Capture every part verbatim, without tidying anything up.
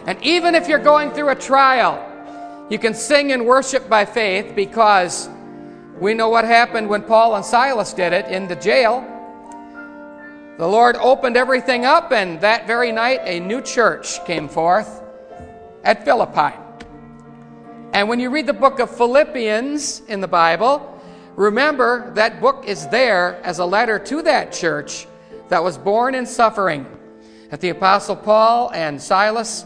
And even if you're going through a trial, you can sing and worship by faith, because we know what happened when Paul and Silas did it in the jail. The Lord opened everything up, and that very night a new church came forth at Philippi. And when you read the book of Philippians in the Bible, remember that book is there as a letter to that church that was born in suffering. That the Apostle Paul and Silas,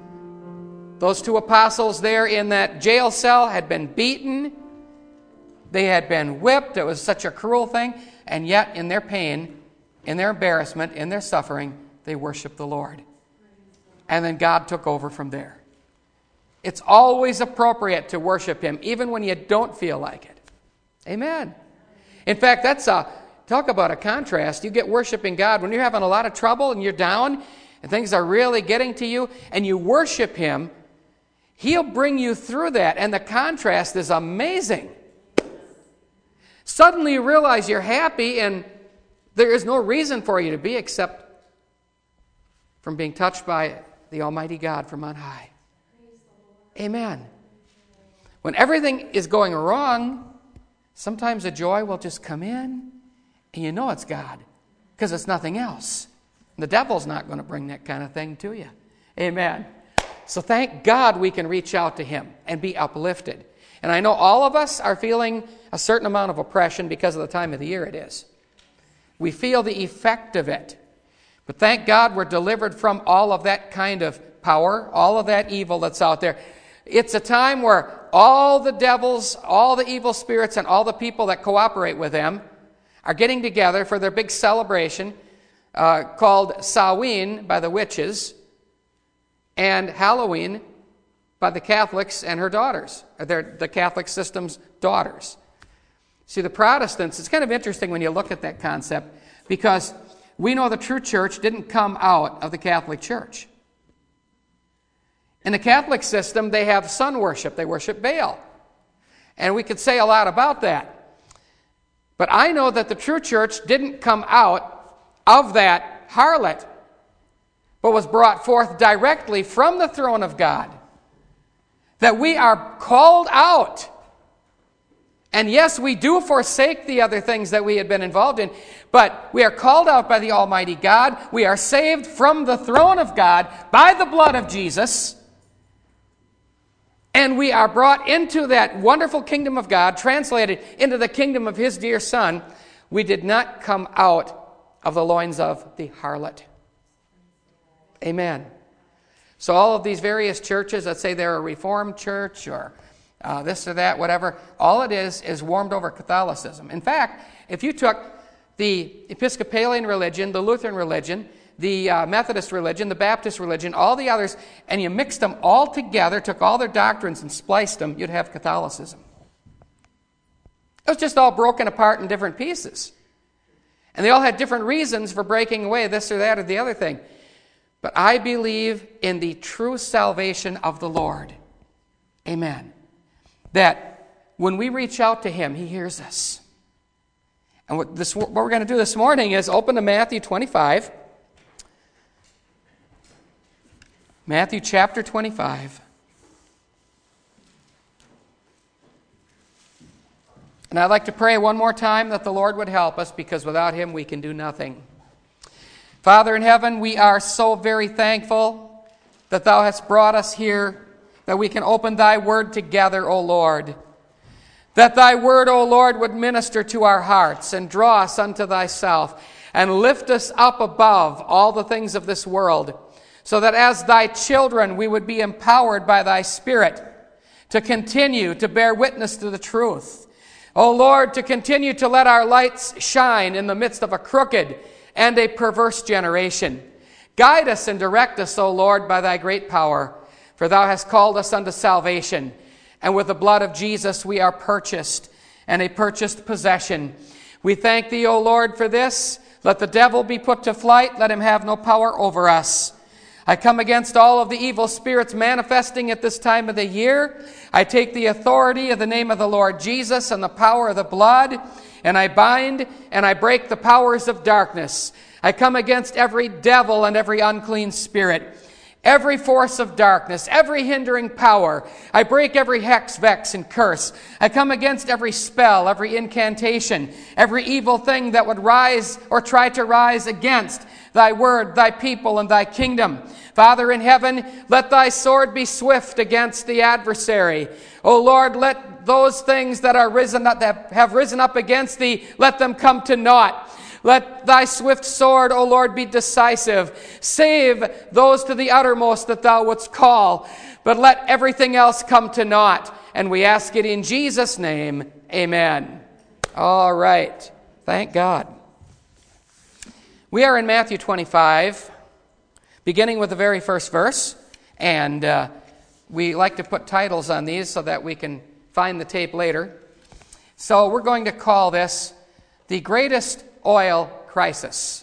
those two apostles there in that jail cell, had been beaten. They had been whipped. It was such a cruel thing. And yet in their pain, in their embarrassment, in their suffering, they worshiped the Lord. And then God took over from there. It's always appropriate to worship Him, even when you don't feel like it. Amen. In fact, that's a, talk about a contrast. You get worshiping God when you're having a lot of trouble and you're down and things are really getting to you, and you worship Him, He'll bring you through that. And the contrast is amazing. Suddenly you realize you're happy, and there is no reason for you to be except from being touched by the Almighty God from on high. Amen. When everything is going wrong, sometimes the joy will just come in, and you know it's God, because it's nothing else. The devil's not going to bring that kind of thing to you. Amen. So thank God we can reach out to Him and be uplifted. And I know all of us are feeling a certain amount of oppression because of the time of the year it is. We feel the effect of it. But thank God we're delivered from all of that kind of power, all of that evil that's out there. It's a time where all the devils, all the evil spirits, and all the people that cooperate with them are getting together for their big celebration uh, called Samhain by the witches, and Halloween by the Catholics and her daughters, or their, the Catholic system's daughters. See, the Protestants, it's kind of interesting when you look at that concept, because we know the true church didn't come out of the Catholic Church. In the Catholic system, they have sun worship. They worship Baal. And we could say a lot about that. But I know that the true church didn't come out of that harlot, but was brought forth directly from the throne of God. That we are called out. And yes, we do forsake the other things that we had been involved in, but we are called out by the Almighty God. We are saved from the throne of God by the blood of Jesus. And we are brought into that wonderful kingdom of God, translated into the kingdom of His dear Son. We did not come out of the loins of the harlot. Amen. So all of these various churches that say they're a Reformed church or uh, this or that, whatever, all it is is warmed over Catholicism. In fact, if you took the Episcopalian religion, the Lutheran religion, the uh, Methodist religion, the Baptist religion, all the others, and you mixed them all together, took all their doctrines and spliced them, you'd have Catholicism. It was just all broken apart in different pieces. And they all had different reasons for breaking away this or that or the other thing. But I believe in the true salvation of the Lord. Amen. That when we reach out to Him, He hears us. And what, this, what we're going to do this morning is open to Matthew twenty-five. Matthew chapter twenty-five. And I'd like to pray one more time that the Lord would help us, because without Him we can do nothing. Father in heaven, we are so very thankful that Thou hast brought us here, that we can open Thy word together, O Lord. That Thy word, O Lord, would minister to our hearts and draw us unto Thyself and lift us up above all the things of this world, so that as Thy children we would be empowered by Thy Spirit to continue to bear witness to the truth. O Lord, to continue to let our lights shine in the midst of a crooked and a perverse generation. Guide us and direct us, O Lord, by Thy great power, for Thou hast called us unto salvation, and with the blood of Jesus we are purchased, and a purchased possession. We thank Thee, O Lord, for this. Let the devil be put to flight. Let him have no power over us. I come against all of the evil spirits manifesting at this time of the year. I take the authority of the name of the Lord Jesus and the power of the blood, and I bind and I break the powers of darkness. I come against every devil and every unclean spirit. every force of darkness, every hindering power. I break every hex, vex, and curse. I come against every spell, every incantation, every evil thing that would rise or try to rise against thy word, thy people, and thy kingdom. Father in heaven, let thy sword be swift against the adversary. O Lord, let those things that are risen up, that have risen up against thee, let them come to naught. Let thy swift sword, O Lord, be decisive. Save those to the uttermost that thou wouldst call, but let everything else come to naught. And we ask it in Jesus' name. Amen. All right. Thank God. We are in Matthew twenty-five, beginning with the very first verse. And uh, we like to put titles on these so that we can find the tape later. So we're going to call this The Greatest Oil Crisis.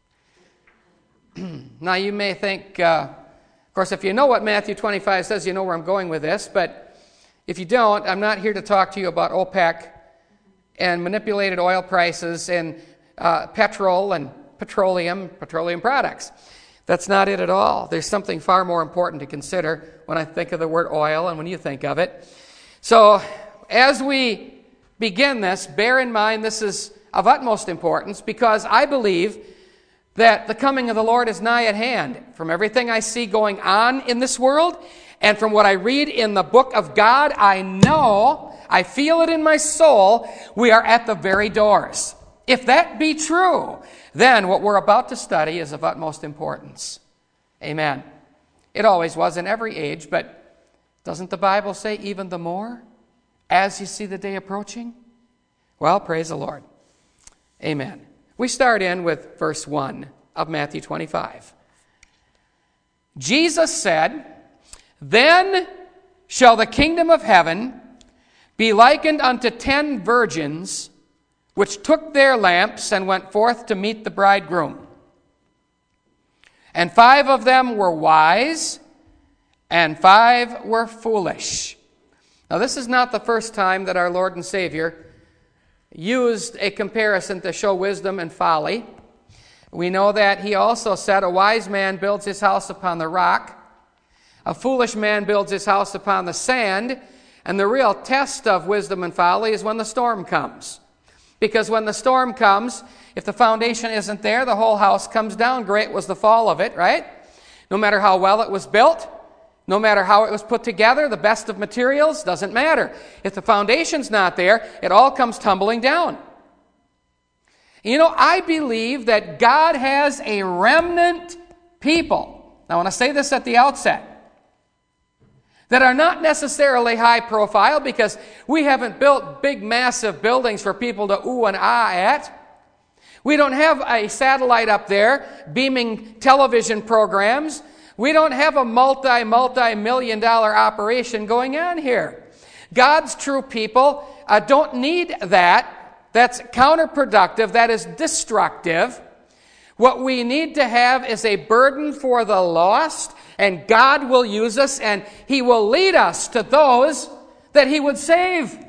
Now you may think, uh, of course, if you know what Matthew twenty-five says, you know where I'm going with this. But if you don't, I'm not here to talk to you about OPEC and manipulated oil prices and uh, petrol and petroleum, petroleum products. That's not it at all. There's something far more important to consider when I think of the word oil and when you think of it. So as we begin this, bear in mind this is of utmost importance, because I believe that the coming of the Lord is nigh at hand. From everything I see going on in this world, and from what I read in the book of God, I know, I feel it in my soul, we are at the very doors. If that be true, then what we're about to study is of utmost importance. Amen. It always was in every age, but doesn't the Bible say even the more as you see the day approaching? Well, praise the Lord. Amen. We start in with verse one of Matthew twenty-five. Jesus said, "Then shall the kingdom of heaven be likened unto ten virgins, which took their lamps and went forth to meet the bridegroom. And five of them were wise, and five were foolish." Now, this is not the first time that our Lord and Savior used a comparison to show wisdom and folly. We know that he also said, "A wise man builds his house upon the rock. A foolish man builds his house upon the sand." And the real test of wisdom and folly is when the storm comes. Because when the storm comes, if the foundation isn't there, the whole house comes down. Great was the fall of it, right? No matter how well it was built, no matter how it was put together, the best of materials, doesn't matter. If the foundation's not there, it all comes tumbling down. You know, I believe that God has a remnant people. Now, I want to say this at the outset, that are not necessarily high profile, because we haven't built big, massive buildings for people to ooh and ah at. We don't have a satellite up there beaming television programs. We don't have a multi, multi-million dollar operation going on here. God's true people uh, don't need that. That's counterproductive. That is destructive. What we need to have is a burden for the lost, and God will use us, and He will lead us to those that He would save.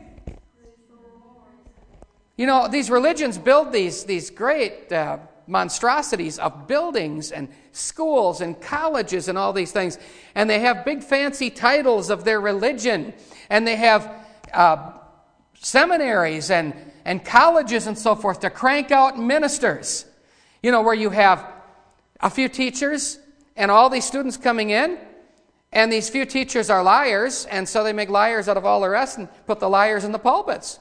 You know, these religions build these, these great uh, monstrosities of buildings and schools and colleges and all these things. And they have big fancy titles of their religion. And they have uh, seminaries and, and colleges and so forth to crank out ministers. You know, where you have a few teachers and all these students coming in. And these few teachers are liars. And so they make liars out of all the rest and put the liars in the pulpits.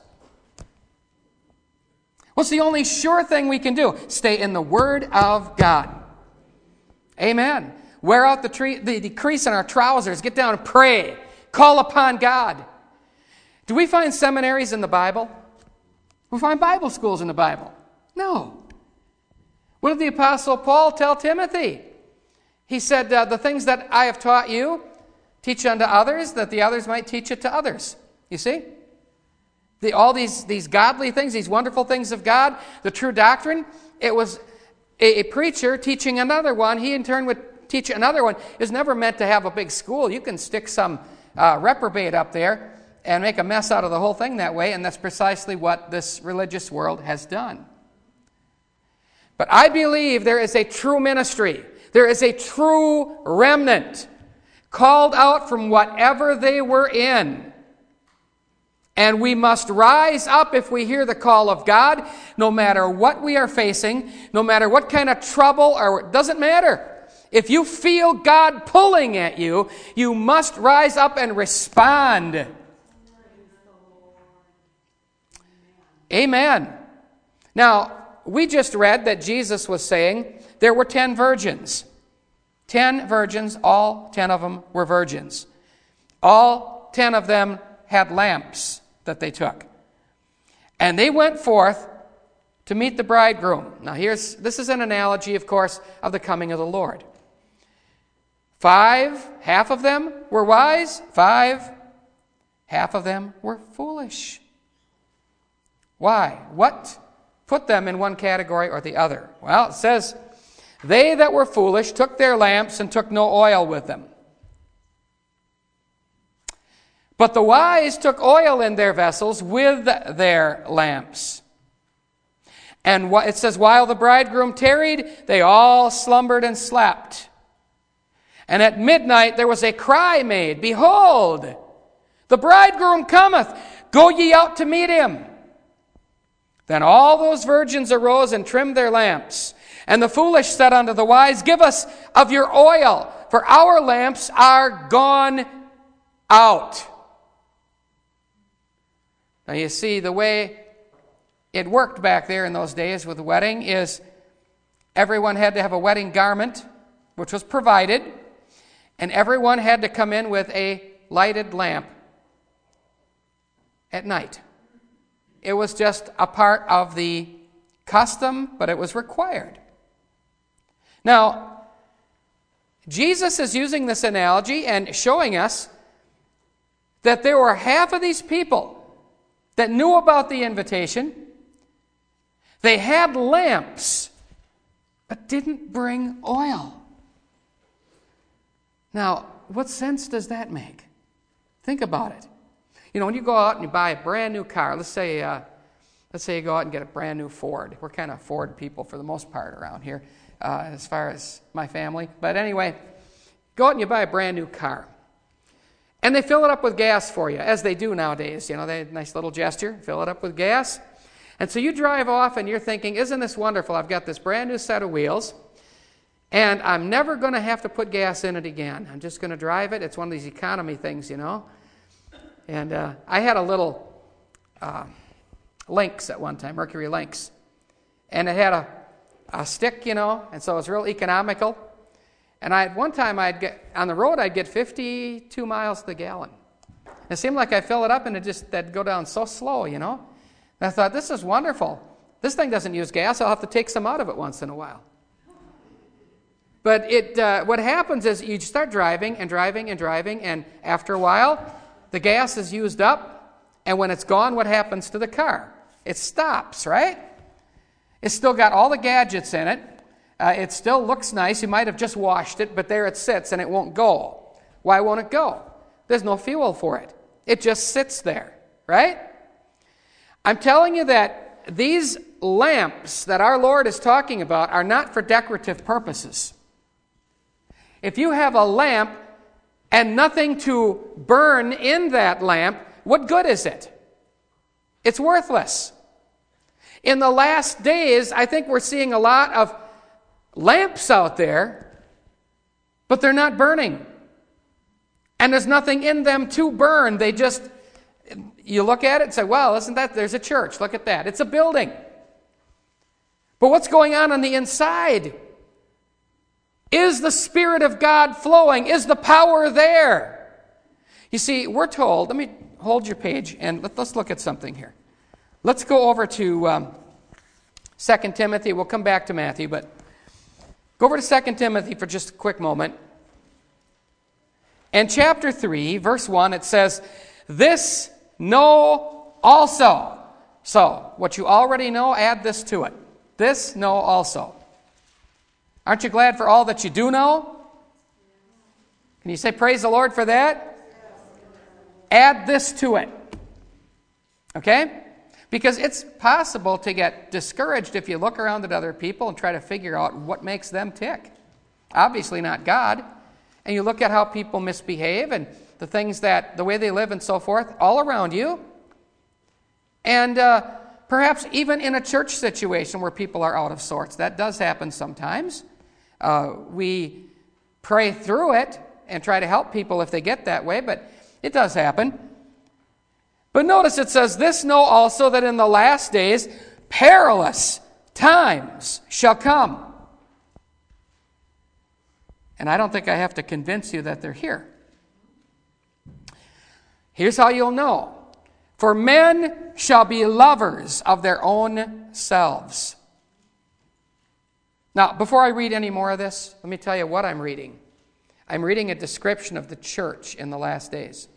What's the only sure thing we can do? Stay in the Word of God. Amen. Wear out the, tree, the, the crease in our trousers. Get down and pray. Call upon God. Do we find seminaries in the Bible? Do we find Bible schools in the Bible? No. What did the Apostle Paul tell Timothy? He said, uh, the things that I have taught you, teach unto others, that the others might teach it to others. You see? The, all these, these godly things, these wonderful things of God, the true doctrine, it was a, a preacher teaching another one. He in turn would teach another one. It's never meant to have a big school. You can stick some uh, reprobate up there and make a mess out of the whole thing that way, and that's precisely what this religious world has done. But I believe there is a true ministry. There is a true remnant called out from whatever they were in. And we must rise up if we hear the call of God, no matter what we are facing, no matter what kind of trouble, or it doesn't matter. If you feel God pulling at you, you must rise up and respond. Amen. Now, we just read that Jesus was saying there were ten virgins. Ten virgins, all ten of them were virgins. All ten of them had lamps that they took. And they went forth to meet the bridegroom. Now here's, this is an analogy, of course, of the coming of the Lord. Five, half of them were wise. Five, half of them were foolish. Why? What put them in one category or the other? Well, it says, they that were foolish took their lamps and took no oil with them. But the wise took oil in their vessels with their lamps. And it says, while the bridegroom tarried, they all slumbered and slept. And at midnight there was a cry made, behold, the bridegroom cometh, go ye out to meet him. Then all those virgins arose and trimmed their lamps. And the foolish said unto the wise, give us of your oil, for our lamps are gone out. Now you see, the way it worked back there in those days with the wedding is everyone had to have a wedding garment, which was provided, and everyone had to come in with a lighted lamp at night. It was just a part of the custom, but it was required. Now, Jesus is using this analogy and showing us that there were half of these people that knew about the invitation. They had lamps, but didn't bring oil. Now, what sense does that make? Think about it. You know, when you go out and you buy a brand new car, let's say, uh, let's say you go out and get a brand new Ford. We're kind of Ford people for the most part around here, uh, as far as my family. But anyway, go out and you buy a brand new car. And they fill it up with gas for you, as they do nowadays. You know, they nice little gesture, fill it up with gas. And so you drive off and you're thinking, isn't this wonderful? I've got this brand new set of wheels, and I'm never going to have to put gas in it again. I'm just going to drive it. It's one of these economy things, you know. And uh, I had a little uh, Lynx at one time, Mercury Lynx. And it had a, a stick, you know, and so it was real economical. And I, at one time, I'd get on the road, I'd get fifty-two miles to the gallon. It seemed like I fill it up and it just, that'd go down so slow, you know. And I thought, this is wonderful. This thing doesn't use gas. I'll have to take some out of it once in a while. But it, uh, what happens is you start driving and driving and driving, and after a while, the gas is used up, and when it's gone, what happens to the car? It stops, right? It's still got all the gadgets in it. Uh, it still looks nice. You might have just washed it, but there it sits, and it won't go. Why won't it go? There's no fuel for it. It just sits there, right? I'm telling you that these lamps that our Lord is talking about are not for decorative purposes. If you have a lamp and nothing to burn in that lamp, what good is it? It's worthless. In the last days, I think we're seeing a lot of lamps out there, but they're not burning. And there's nothing in them to burn. They just, you look at it and say, well, isn't that, there's a church. Look at that. It's a building. But what's going on on the inside? Is the Spirit of God flowing? Is the power there? You see, we're told, let me hold your page and let, let's look at something here. Let's go over to um, Second Timothy. We'll come back to Matthew, but go over to Second Timothy for just a quick moment. In chapter three, verse one, it says, this know also. So, what you already know, add this to it. This know also. Aren't you glad for all that you do know? Can you say praise the Lord for that? Add this to it. Okay? Because it's possible to get discouraged if you look around at other people and try to figure out what makes them tick. Obviously not God. And you look at how people misbehave and the things that, the way they live and so forth, all around you. And uh, perhaps even in a church situation where people are out of sorts. That does happen sometimes. Uh, we pray through it and try to help people if they get that way, but it does happen. But notice it says, this know also that in the last days perilous times shall come. And I don't think I have to convince you that they're here. Here's how you'll know. For men shall be lovers of their own selves. Now, before I read any more of this, let me tell you what I'm reading. I'm reading a description of the church in the last days.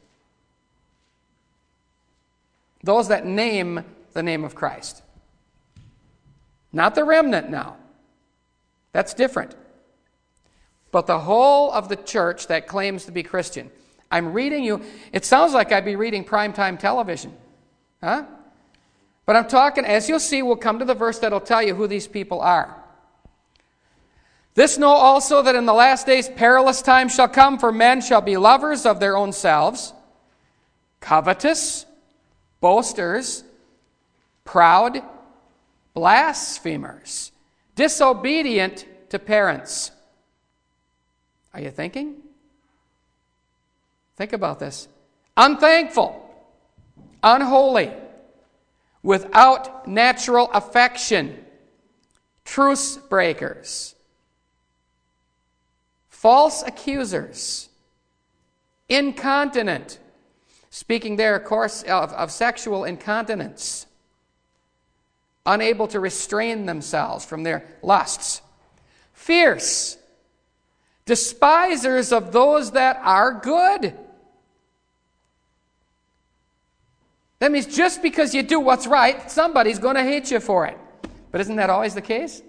Those that name the name of Christ. Not the remnant now. That's different. But the whole of the church that claims to be Christian. I'm reading you. It sounds like I'd be reading primetime television. Huh? But I'm talking, as you'll see, we'll come to the verse that'll tell you who these people are. This know also that in the last days perilous times shall come, for men shall be lovers of their own selves, covetous, boasters, proud, blasphemers, disobedient to parents. Are you thinking? Think about this. Unthankful, unholy, without natural affection, truce breakers, false accusers, incontinent. Speaking there, of course, of, of sexual incontinence, unable to restrain themselves from their lusts, fierce, despisers of those that are good. That means just because you do what's right, somebody's going to hate you for it. But isn't that always the case?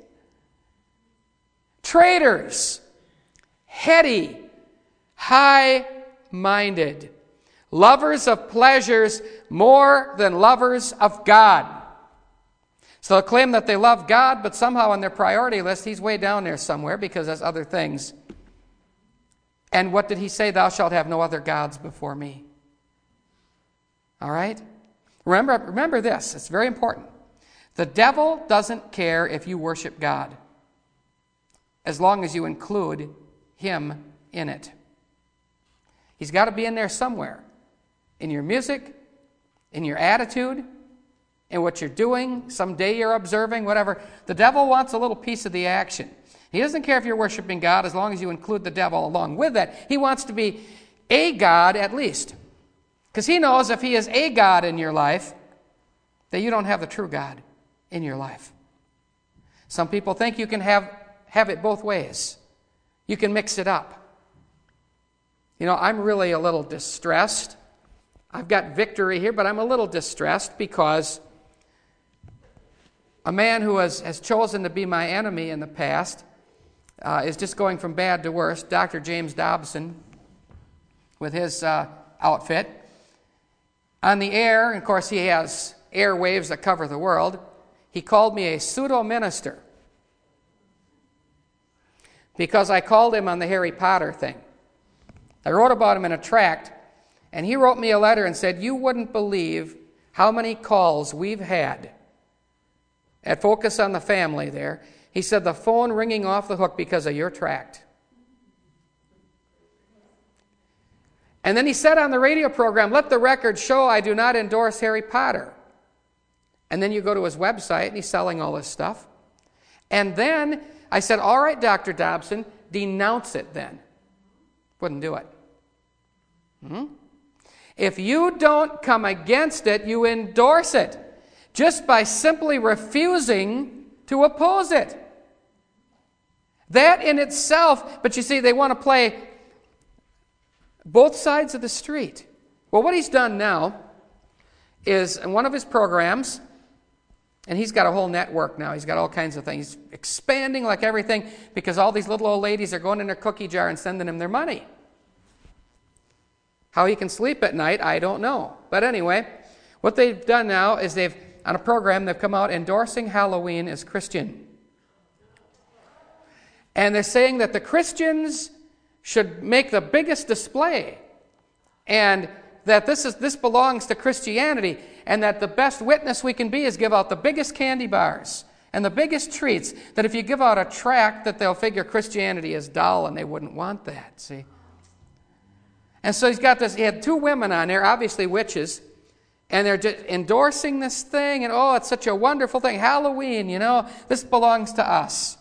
Traitors, heady, high-minded, lovers of pleasures more than lovers of God. So they'll claim that they love God, but somehow on their priority list, he's way down there somewhere because there's other things. And what did he say? Thou shalt have no other gods before me. All right? Remember, remember this. It's very important. The devil doesn't care if you worship God, as long as you include him in it. He's got to be in there somewhere. In your music, in your attitude, in what you're doing, some day you're observing, whatever. The devil wants a little piece of the action. He doesn't care if you're worshiping God as long as you include the devil along with that. He wants to be a God at least. Because he knows if he is a God in your life, that you don't have the true God in your life. Some people think you can have, have it both ways. You can mix it up. You know, I'm really a little distressed. I've got victory here, but I'm a little distressed because a man who has, has chosen to be my enemy in the past uh, is just going from bad to worse. Doctor James Dobson, with his uh, outfit. On the air, and of course he has airwaves that cover the world, he called me a pseudo-minister because I called him on the Harry Potter thing. I wrote about him in a tract, and he wrote me a letter and said, you wouldn't believe how many calls we've had at Focus on the Family there. He said, the phone ringing off the hook because of your tract. And then he said on the radio program, let the record show I do not endorse Harry Potter. And then you go to his website, and he's selling all this stuff. And then I said, all right, Doctor Dobson, denounce it then. Wouldn't do it. Hmm? If you don't come against it, you endorse it. Just by simply refusing to oppose it. That in itself, but you see, they want to play both sides of the street. Well, what he's done now is in one of his programs, and he's got a whole network now. He's got all kinds of things. He's expanding like everything because all these little old ladies are going in their cookie jar and sending him their money. How he can sleep at night, I don't know. But anyway, what they've done now is they've, on a program, they've come out endorsing Halloween as Christian. And they're saying that the Christians should make the biggest display, and that this is this belongs to Christianity, and that the best witness we can be is give out the biggest candy bars and the biggest treats, that if you give out a tract that they'll figure Christianity is dull and they wouldn't want that, see? And so he's got this, he had two women on there, obviously witches, and they're just endorsing this thing, and oh, it's such a wonderful thing. Halloween, you know, this belongs to us.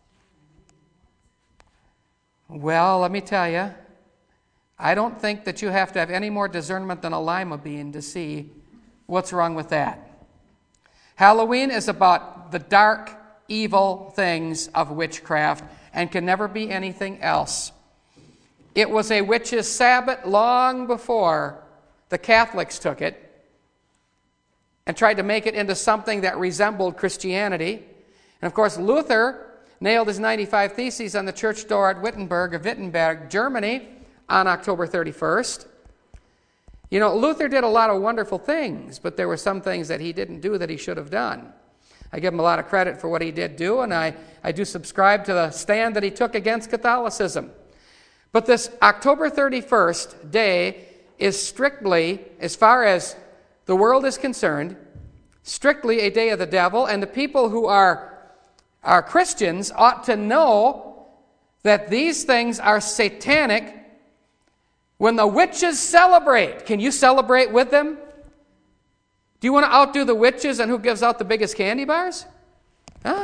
Well, let me tell you, I don't think that you have to have any more discernment than a lima bean to see what's wrong with that. Halloween is about the dark, evil things of witchcraft and can never be anything else. It was a witch's Sabbath long before the Catholics took it and tried to make it into something that resembled Christianity. And of course, Luther nailed his ninety-five Theses on the church door at Wittenberg of Wittenberg, Germany, on October thirty-first. You know, Luther did a lot of wonderful things, but there were some things that he didn't do that he should have done. I give him a lot of credit for what he did do, and I, I do subscribe to the stand that he took against Catholicism. But this October thirty-first day is strictly, as far as the world is concerned, strictly a day of the devil, and the people who are, are Christians ought to know that these things are satanic. When the witches celebrate, can you celebrate with them? Do you want to outdo the witches and who gives out the biggest candy bars? Huh?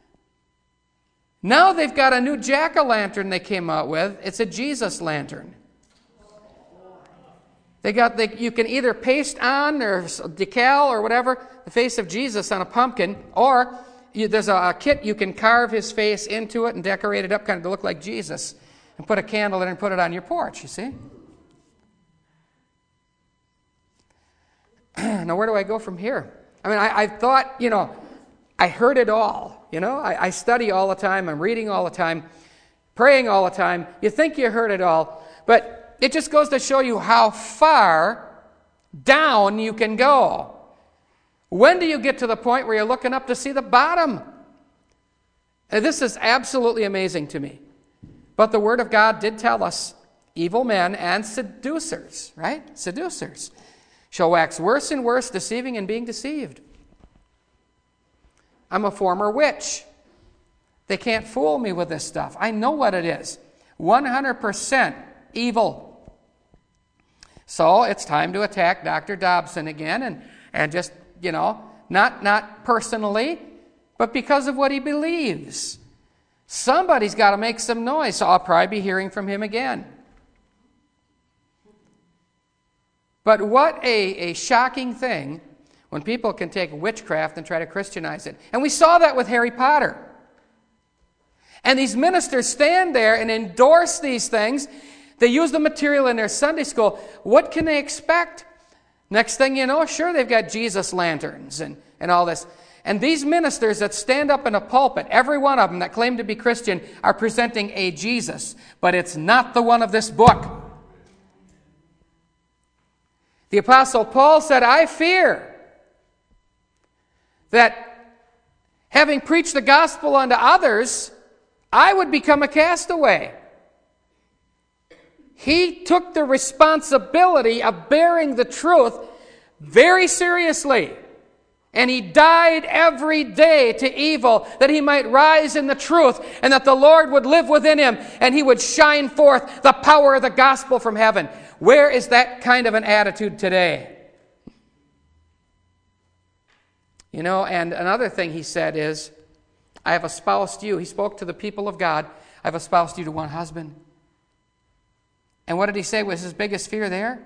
Now they've got a new jack-o'-lantern they came out with. It's a Jesus lantern. They got the, you can either paste on or decal or whatever the face of Jesus on a pumpkin, or you, there's a, a kit you can carve his face into it and decorate it up kind of to look like Jesus and put a candle in it and put it on your porch, you see? Now, where do I go from here? I mean, I, I thought, you know, I heard it all. You know, I, I study all the time. I'm reading all the time, praying all the time. You think you heard it all, but it just goes to show you how far down you can go. When do you get to the point where you're looking up to see the bottom? And this is absolutely amazing to me. But the Word of God did tell us, evil men and seducers, right? Seducers shall wax worse and worse, deceiving and being deceived. I'm a former witch. They can't fool me with this stuff. I know what it is. one hundred percent evil. So it's time to attack Doctor Dobson again, and, and just, you know, not, not personally, but because of what he believes. Somebody's got to make some noise, so I'll probably be hearing from him again. But what a, a shocking thing when people can take witchcraft and try to Christianize it. And we saw that with Harry Potter. And these ministers stand there and endorse these things. They use the material in their Sunday school. What can they expect? Next thing you know, sure, they've got Jesus lanterns and, and all this. And these ministers that stand up in a pulpit, every one of them that claim to be Christian, are presenting a Jesus. But it's not the one of this book. The Apostle Paul said, I fear that having preached the gospel unto others, I would become a castaway. He took the responsibility of bearing the truth very seriously. And he died every day to evil that he might rise in the truth and that the Lord would live within him and he would shine forth the power of the gospel from heaven. Where is that kind of an attitude today? You know, and another thing he said is, I have espoused you. He spoke to the people of God. I have espoused you to one husband. And what did he say was his biggest fear there?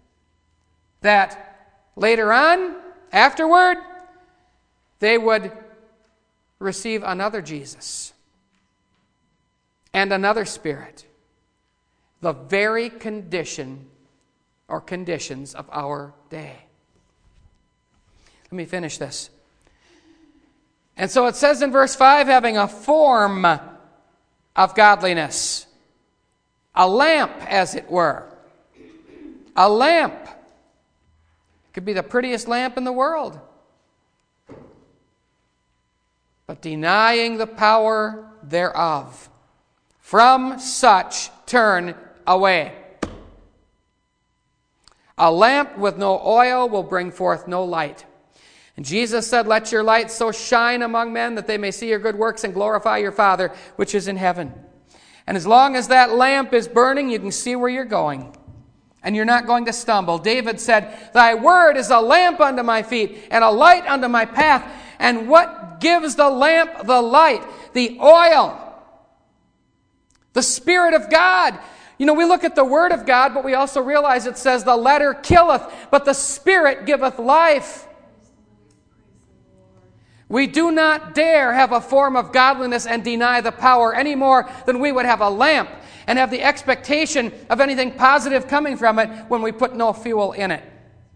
That later on, afterward, they would receive another Jesus and another Spirit. The very condition or conditions of our day. Let me finish this. And so it says in verse five, having a form of godliness. A lamp, as it were. A lamp. It could be the prettiest lamp in the world. But denying the power thereof. From such turn away. A lamp with no oil will bring forth no light. And Jesus said, let your light so shine among men that they may see your good works and glorify your Father which is in heaven. And as long as that lamp is burning, you can see where you're going. And you're not going to stumble. David said, thy word is a lamp unto my feet and a light unto my path. And what gives the lamp the light? The oil. The Spirit of God. You know, we look at the Word of God, but we also realize it says the letter killeth, but the Spirit giveth life. We do not dare have a form of godliness and deny the power any more than we would have a lamp and have the expectation of anything positive coming from it when we put no fuel in it.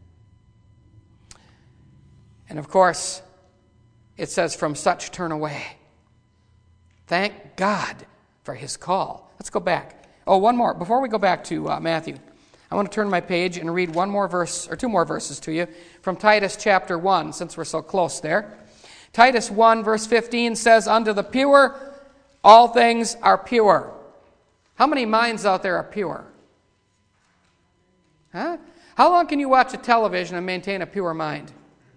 And of course, it says, from such turn away. Thank God for His call. Let's go back. Oh, one more. Before we go back to uh, Matthew, I want to turn my page and read one more verse, or two more verses to you from Titus chapter one, since we're so close there. Titus one, verse fifteen says, unto the pure, all things are pure. How many minds out there are pure? Huh? How long can you watch a television and maintain a pure mind?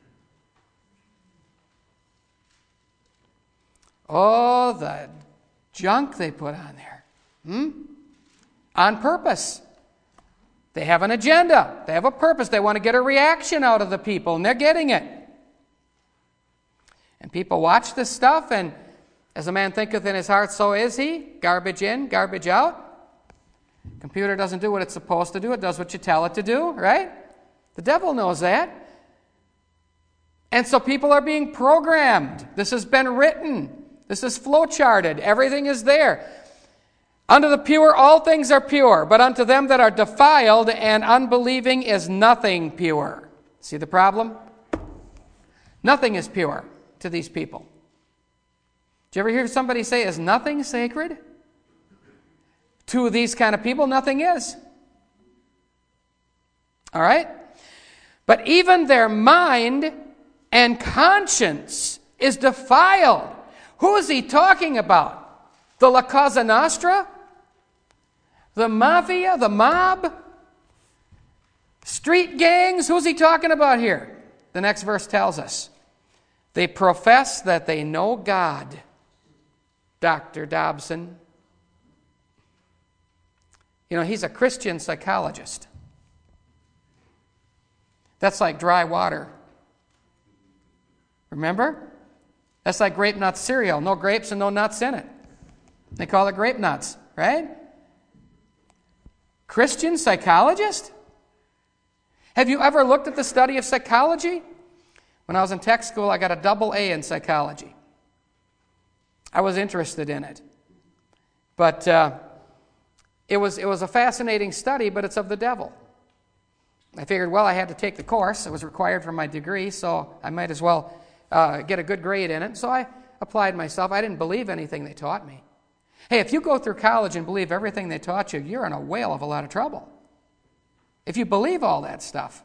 Oh, the junk they put on there. Hmm? On purpose. They have an agenda. They have a purpose. They want to get a reaction out of the people, and they're getting it. And people watch this stuff, and as a man thinketh in his heart, so is he. Garbage in, garbage out. Computer doesn't do what it's supposed to do. It does what you tell it to do, right? The devil knows that. And so people are being programmed. This has been written. This is flow-charted. Everything is there. Unto the pure all things are pure, but unto them that are defiled and unbelieving is nothing pure. See the problem? Nothing is pure to these people. Did you ever hear somebody say, is nothing sacred? To these kind of people, nothing is. All right? But even their mind and conscience is defiled. Who is he talking about? The La Cosa Nostra? The mafia? The mob? Street gangs? Who's he talking about here? The next verse tells us. They profess that they know God. Doctor Dobson. You know, he's a Christian psychologist. That's like dry water. Remember? That's like grape nut cereal. No grapes and no nuts in it. They call it grape nuts, right? Christian psychologist? Have you ever looked at the study of psychology? When I was in tech school, I got a double A in psychology. I was interested in it. But uh, it was it was a fascinating study, but it's of the devil. I figured, well, I had to take the course. It was required for my degree, so I might as well uh, get a good grade in it. So I applied myself. I didn't believe anything they taught me. Hey, if you go through college and believe everything they taught you, you're in a whale of a lot of trouble. If you believe all that stuff.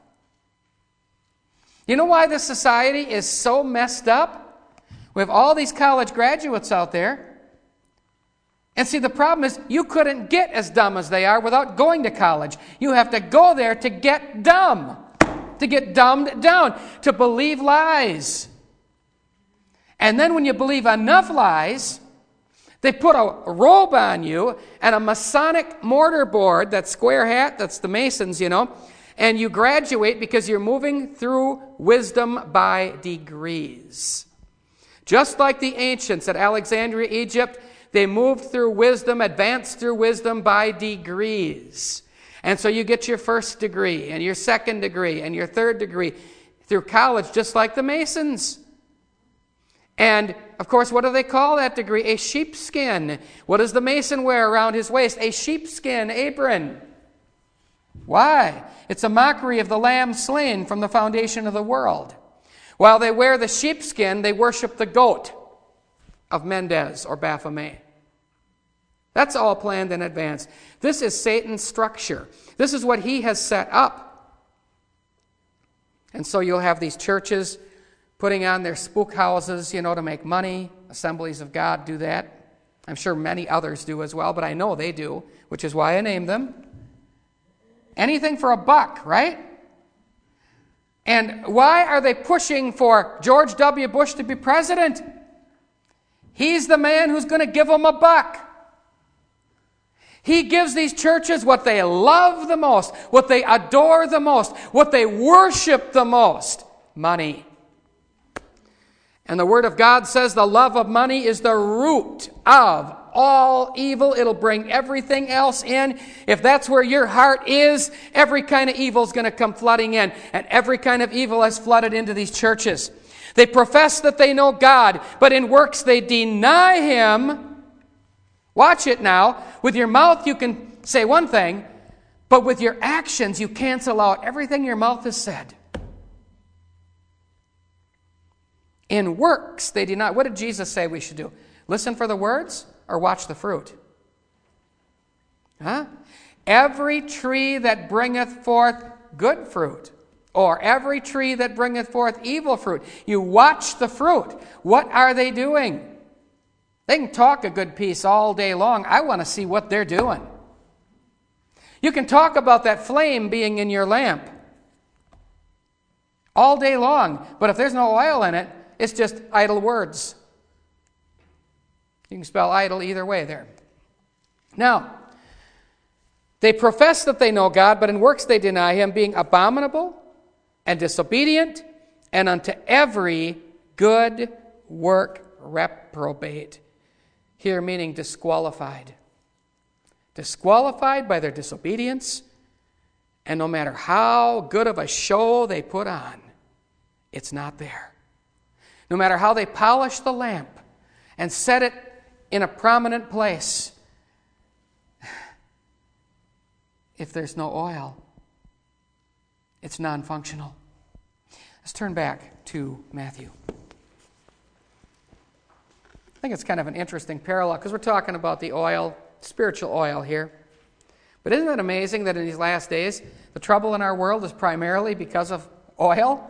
You know why this society is so messed up? We have all these college graduates out there. And see, the problem is you couldn't get as dumb as they are without going to college. You have to go there to get dumb, to get dumbed down, to believe lies. And then when you believe enough lies, they put a robe on you and a Masonic mortar board, that square hat, that's the Masons, you know, and you graduate because you're moving through wisdom by degrees. Just like the ancients at Alexandria, Egypt, they moved through wisdom, advanced through wisdom by degrees. And so you get your first degree and your second degree and your third degree through college, just like the Masons. And, of course, what do they call that degree? A sheepskin. What does the Mason wear around his waist? A sheepskin apron. Why? It's a mockery of the Lamb slain from the foundation of the world. While they wear the sheepskin, they worship the goat of Mendes or Baphomet. That's all planned in advance. This is Satan's structure. This is what he has set up. And so you'll have these churches putting on their spook houses, you know, to make money. Assemblies of God do that. I'm sure many others do as well, but I know they do, which is why I named them. Anything for a buck, right? And why are they pushing for George W. Bush to be president? He's the man who's going to give them a buck. He gives these churches what they love the most, what they adore the most, what they worship the most: money. And the Word of God says the love of money is the root of all evil. It'll bring everything else in. If that's where your heart is, every kind of evil is going to come flooding in. And every kind of evil has flooded into these churches. They profess that they know God, but in works they deny Him. Watch it now. With your mouth you can say one thing, but with your actions you cancel out everything your mouth has said. In works they deny. What did Jesus say we should do? Listen for the words or watch the fruit? Huh? Every tree that bringeth forth good fruit, or every tree that bringeth forth evil fruit. You watch the fruit. What are they doing? They can talk a good piece all day long. I want to see what they're doing. You can talk about that flame being in your lamp all day long, but if there's no oil in it, it's just idle words. You can spell idle either way there. Now, they profess that they know God, but in works they deny Him, being abominable and disobedient, and unto every good work reprobate. Here meaning disqualified. Disqualified by their disobedience, and no matter how good of a show they put on, it's not there. No matter how they polish the lamp and set it in a prominent place, if there's no oil, it's non-functional. Let's turn back to Matthew. I think it's kind of an interesting parallel because we're talking about the oil, spiritual oil here. But isn't it amazing that in these last days, the trouble in our world is primarily because of oil?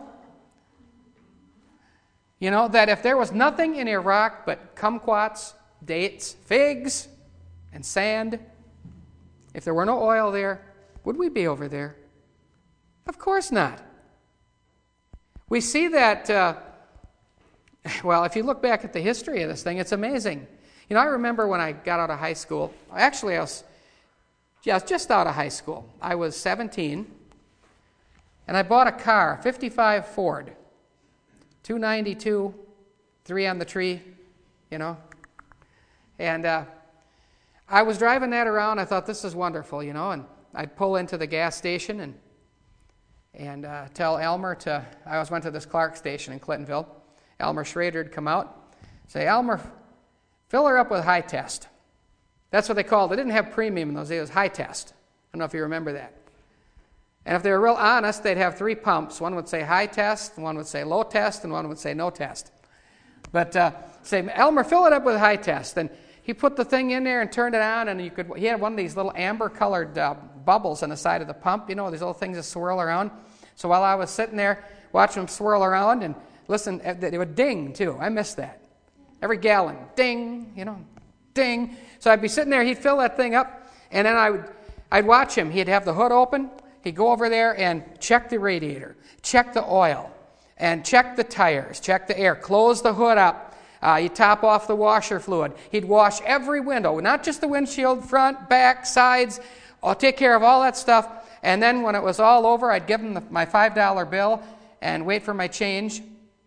You know, that if there was nothing in Iraq but kumquats, dates, figs, and sand, if there were no oil there, would we be over there? Of course not. We see that, uh, well, if you look back at the history of this thing, it's amazing. You know, I remember when I got out of high school, actually I was, yeah, I was just out of high school. I was seventeen, and I bought a car, fifty-five Ford, two ninety-two, three on the tree, you know. And uh, I was driving that around. I thought, this is wonderful, you know, and I'd pull into the gas station and and uh, tell Elmer to, I always went to this Clark station in Clintonville. Elmer Schrader would come out, say, Elmer, fill her up with high test. That's what they called it. They didn't have premium in those days. It was high test. I don't know if you remember that. And if they were real honest, they'd have three pumps. One would say high test, one would say low test, and one would say no test. But uh, say, Elmer, fill it up with high test. And he put the thing in there and turned it on, and you could. He had one of these little amber-colored uh, bubbles on the side of the pump, you know, these little things that swirl around. So while I was sitting there watching them swirl around and listen, it would ding, too. I missed that. Every gallon, ding, you know, ding. So I'd be sitting there, he'd fill that thing up, and then I would, I'd watch him. He'd have the hood open. He'd go over there and check the radiator, check the oil, and check the tires, check the air, close the hood up. Uh, he'd top off the washer fluid. He'd wash every window, not just the windshield, front, back, sides. I'll take care of all that stuff. And then when it was all over, I'd give him the, my five dollar bill and wait for my change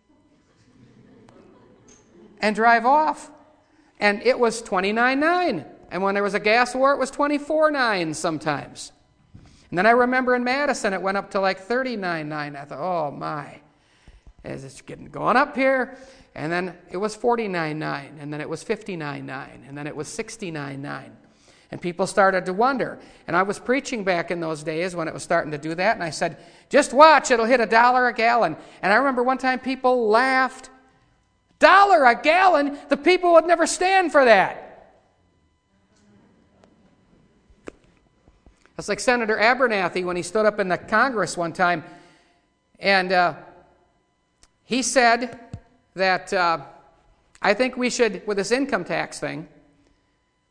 and drive off. And it was twenty-nine nine. And when there was a gas war, it was twenty-four nine sometimes. And then I remember in Madison, it went up to like thirty-nine nine. I thought, oh my, is it getting going up here? And then it was forty-nine nine, and then it was fifty-nine nine, and then it was sixty-nine nine. And people started to wonder. And I was preaching back in those days when it was starting to do that, and I said, just watch, it'll hit a dollar a gallon. And I remember one time people laughed. Dollar a gallon? The people would never stand for that. That's like Senator Abernathy when he stood up in the Congress one time, and uh, he said that uh, I think we should, with this income tax thing,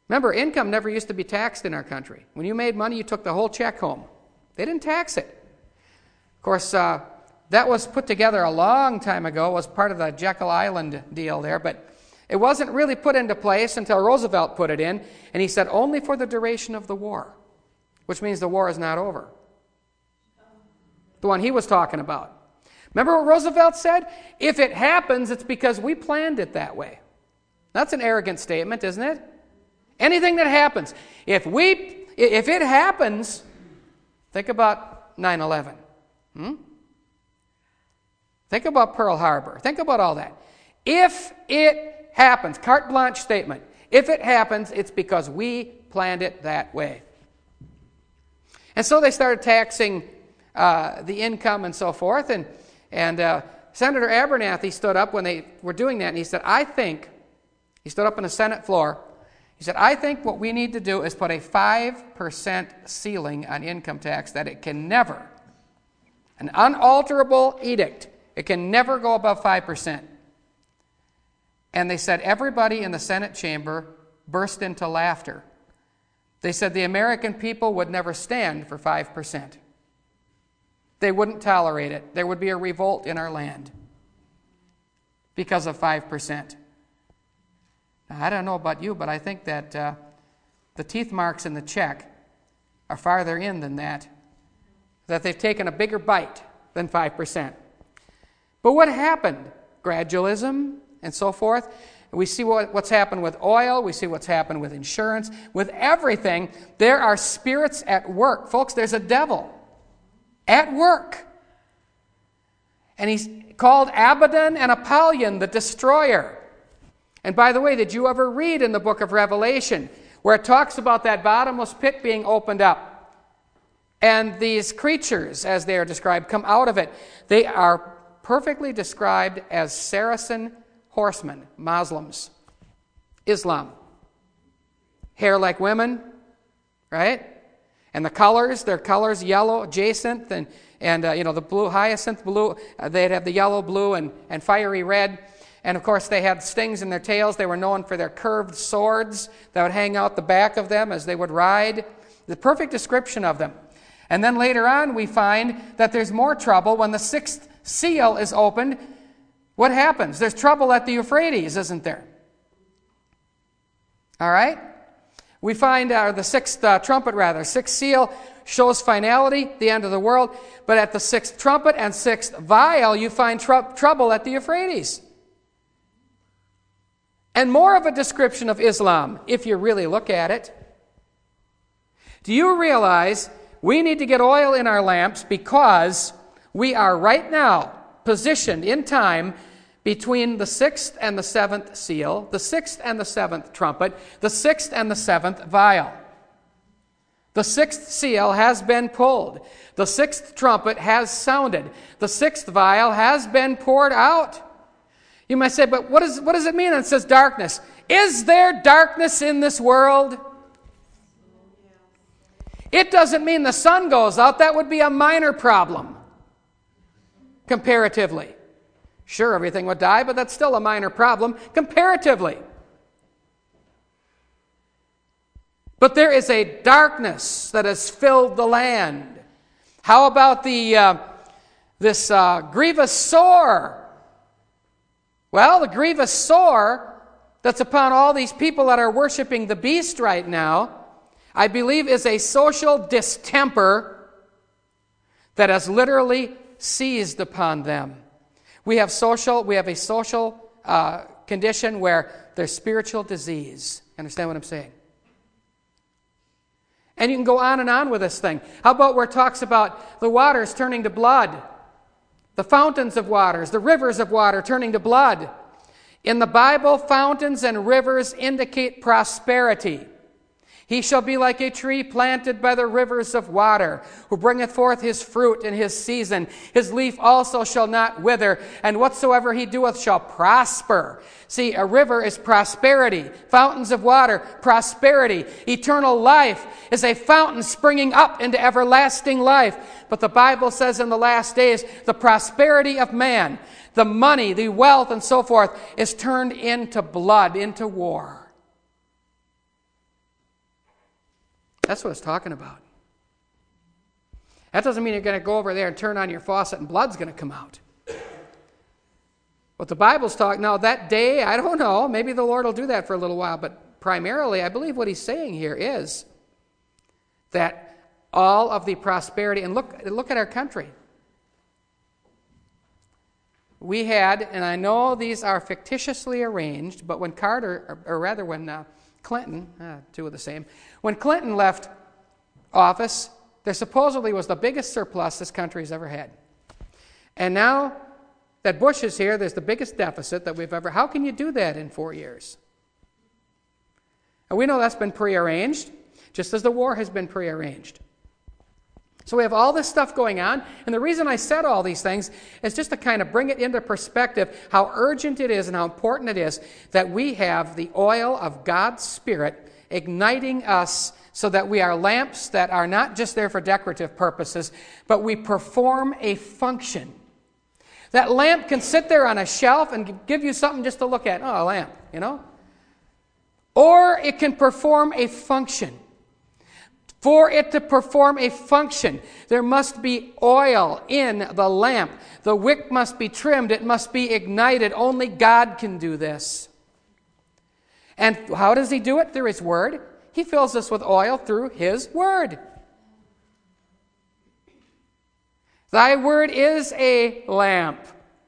Remember, income never used to be taxed in our country. When you made money, you took the whole check home. They didn't tax it. Of course, uh, that was put together a long time ago. It was part of the Jekyll Island deal there, but it wasn't really put into place until Roosevelt put it in, and he said only for the duration of the war, which means the war is not over. The one he was talking about. Remember what Roosevelt said? If it happens, it's because we planned it that way. That's an arrogant statement, isn't it? Anything that happens, if we, if it happens, think about nine eleven. Hmm? Think about Pearl Harbor. Think about all that. If it happens, carte blanche statement, if it happens, it's because we planned it that way. And so they started taxing uh, the income and so forth, and, and uh, Senator Abernathy stood up when they were doing that, and he said, I think, he stood up on the Senate floor, he said, I think what we need to do is put a five percent ceiling on income tax, that it can never, an unalterable edict, it can never go above five percent. And they said everybody in the Senate chamber burst into laughter. They said the American people would never stand for five percent. They wouldn't tolerate it. There would be a revolt in our land because of five percent. Now, I don't know about you, but I think that uh, the teeth marks in the check are farther in than that, that they've taken a bigger bite than five percent. But what happened? Gradualism and so forth. We see what, what's happened with oil. We see what's happened with insurance. With everything, there are spirits at work. Folks, there's a devil at work. And he's called Abaddon and Apollyon, the destroyer. And by the way, did you ever read in the book of Revelation where it talks about that bottomless pit being opened up? And these creatures, as they are described, come out of it. They are perfectly described as Saracen horsemen, Muslims, Islam. Hair like women, right? And the colors, their colors, yellow, jacinth, and, and uh, you know, the blue, hyacinth blue. Uh, they'd have the yellow, blue, and, and fiery red. And of course, they had stings in their tails. They were known for their curved swords that would hang out the back of them as they would ride. The perfect description of them. And then later on, we find that there's more trouble when the sixth seal is opened. What happens? There's trouble at the Euphrates, isn't there? All right? We find uh, the sixth uh, trumpet, rather, sixth seal shows finality, the end of the world. But at the sixth trumpet and sixth vial, you find tr- trouble at the Euphrates. And more of a description of Islam, if you really look at it. Do you realize we need to get oil in our lamps because we are right now positioned in time between the sixth and the seventh seal, the sixth and the seventh trumpet, the sixth and the seventh vial. The sixth seal has been pulled. The sixth trumpet has sounded. The sixth vial has been poured out. You might say, but what, is, what does it mean when it says darkness? Is there darkness in this world? It doesn't mean the sun goes out. That would be a minor problem, comparatively. Sure, everything would die, but that's still a minor problem, comparatively. But there is a darkness that has filled the land. How about the uh, this uh, grievous sore? Well, the grievous sore that's upon all these people that are worshiping the beast right now, I believe is a social distemper that has literally seized upon them. We have social, we have a social uh, condition where there's spiritual disease. Understand what I'm saying? And you can go on and on with this thing. How about where it talks about the waters turning to blood? The fountains of waters, the rivers of water turning to blood. In the Bible, fountains and rivers indicate prosperity. He shall be like a tree planted by the rivers of water, who bringeth forth his fruit in his season. His leaf also shall not wither, and whatsoever he doeth shall prosper. See, a river is prosperity. Fountains of water, prosperity. Eternal life is a fountain springing up into everlasting life. But the Bible says in the last days, the prosperity of man, the money, the wealth, and so forth, is turned into blood, into war. That's what it's talking about. That doesn't mean you're going to go over there and turn on your faucet and blood's going to come out. What the Bible's talking, now that day, I don't know, maybe the Lord will do that for a little while, but primarily, I believe what he's saying here is that all of the prosperity, and look, look at our country. We had, and I know these are fictitiously arranged, but when Carter, or, or rather when uh, Clinton, uh, two of the same, when Clinton left office, there supposedly was the biggest surplus this country has ever had. And now that Bush is here, there's the biggest deficit that we've ever... How can you do that in four years? And we know that's been prearranged, just as the war has been prearranged. So we have all this stuff going on, and the reason I said all these things is just to kind of bring it into perspective how urgent it is and how important it is that we have the oil of God's Spirit igniting us so that we are lamps that are not just there for decorative purposes, but we perform a function. That lamp can sit there on a shelf and give you something just to look at. Oh, a lamp, you know? Or it can perform a function. For it to perform a function, there must be oil in the lamp. The wick must be trimmed. It must be ignited. Only God can do this. And how does he do it? Through his word. He fills us with oil through his word. Thy word is a lamp.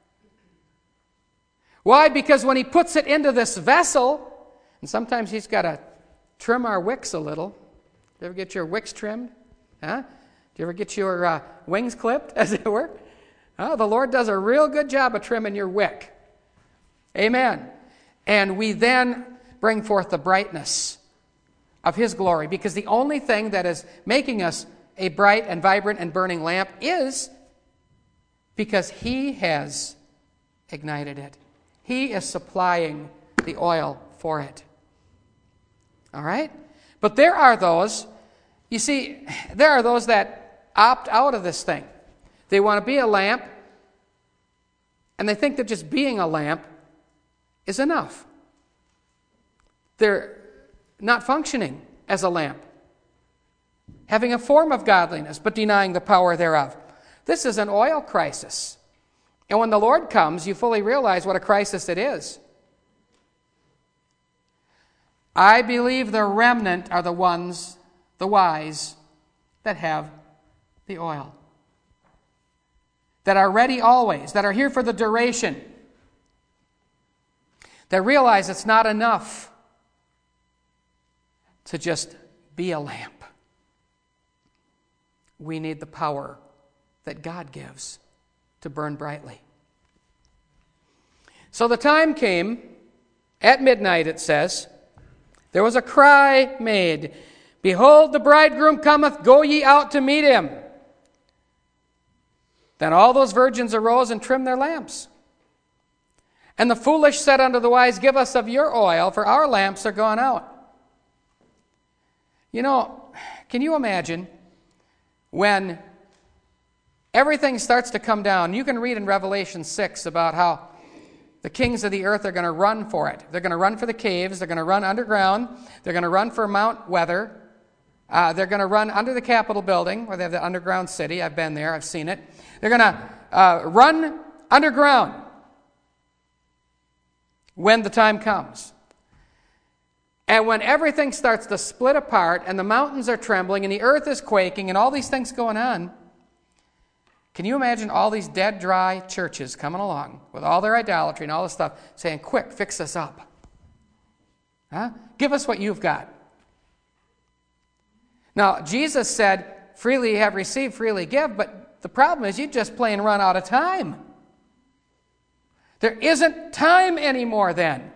Why? Because when he puts it into this vessel, and sometimes he's got to trim our wicks a little. Do you ever get your wicks trimmed? Huh? Do you ever get your uh, wings clipped, as it were? Oh, the Lord does a real good job of trimming your wick. Amen. And we then bring forth the brightness of his glory, because the only thing that is making us a bright and vibrant and burning lamp is because he has ignited it. He is supplying the oil for it. All right? But there are those, you see, there are those that opt out of this thing. They want to be a lamp, and they think that just being a lamp is enough. They're not functioning as a lamp, having a form of godliness, but denying the power thereof. This is an oil crisis. And when the Lord comes, you fully realize what a crisis it is. I believe the remnant are the ones, the wise, that have the oil. That are ready always, that are here for the duration. That realize it's not enough to just be a lamp. We need the power that God gives to burn brightly. So the time came, at midnight it says, there was a cry made, behold, the bridegroom cometh, go ye out to meet him. Then all those virgins arose and trimmed their lamps. And the foolish said unto the wise, give us of your oil, for our lamps are gone out. You know, can you imagine when everything starts to come down? You can read in Revelation six about how the kings of the earth are going to run for it. They're going to run for the caves. They're going to run underground. They're going to run for Mount Weather. Uh, they're going to run under the Capitol building, where they have the underground city. I've been there. I've seen it. They're going to uh, run underground when the time comes. And when everything starts to split apart and the mountains are trembling and the earth is quaking and all these things going on, can you imagine all these dead, dry churches coming along with all their idolatry and all this stuff, saying, quick, fix us up. Huh? Give us what you've got. Now, Jesus said, freely you have received, freely give, but the problem is you just plain run out of time. There isn't time anymore then.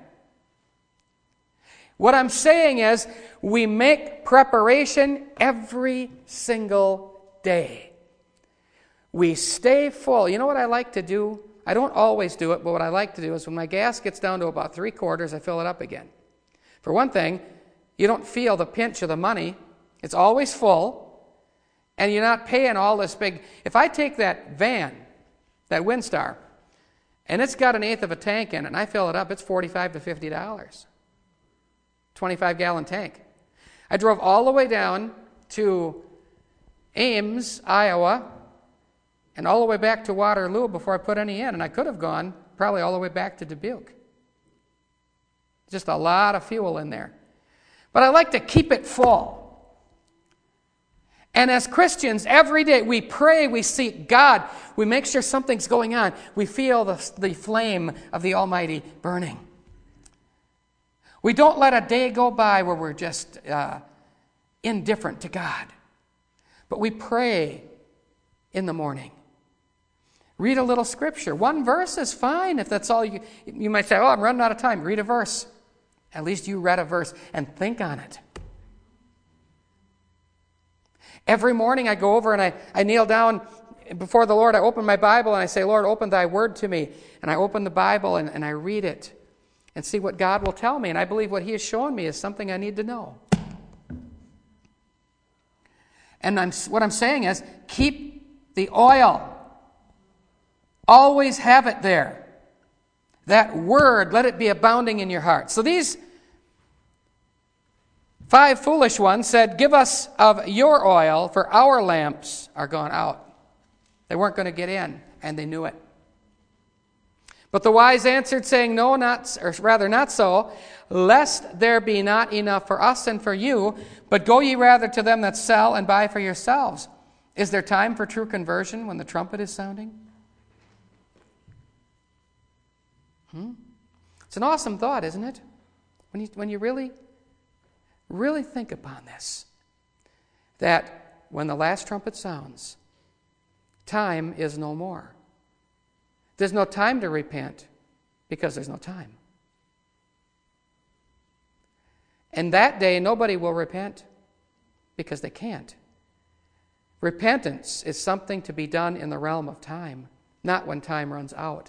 What I'm saying is, we make preparation every single day. We stay full. You know what I like to do? I don't always do it, but what I like to do is when my gas gets down to about three quarters, I fill it up again. For one thing, you don't feel the pinch of the money. It's always full, and you're not paying all this big... If I take that van, that Windstar, and it's got an eighth of a tank in it, and I fill it up, it's forty-five to fifty dollars. twenty-five gallon tank. I drove all the way down to Ames, Iowa, and all the way back to Waterloo before I put any in. And I could have gone probably all the way back to Dubuque. Just a lot of fuel in there. But I like to keep it full. And as Christians, every day we pray, we seek God, we make sure something's going on. We feel the, the flame of the Almighty burning. We don't let a day go by where we're just uh, indifferent to God. But we pray in the morning. Read a little scripture. One verse is fine if that's all you... You might say, oh, I'm running out of time. Read a verse. At least you read a verse and think on it. Every morning I go over and I, I kneel down before the Lord. I open my Bible and I say, Lord, open thy word to me. And I open the Bible and, and I read it and see what God will tell me. And I believe what he has shown me is something I need to know. And I'm, what I'm saying is, keep the oil. Always have it there. That word, let it be abounding in your heart. So these five foolish ones said, give us of your oil, for our lamps are gone out. They weren't going to get in, and they knew it. But the wise answered, saying, no, not, or rather not so, lest there be not enough for us and for you, but go ye rather to them that sell and buy for yourselves. Is there time for true conversion when the trumpet is sounding? Hmm? It's an awesome thought, isn't it? When you, when you really, really think upon this, that when the last trumpet sounds, time is no more. There's no time to repent because there's no time. And that day, nobody will repent because they can't. Repentance is something to be done in the realm of time, not when time runs out.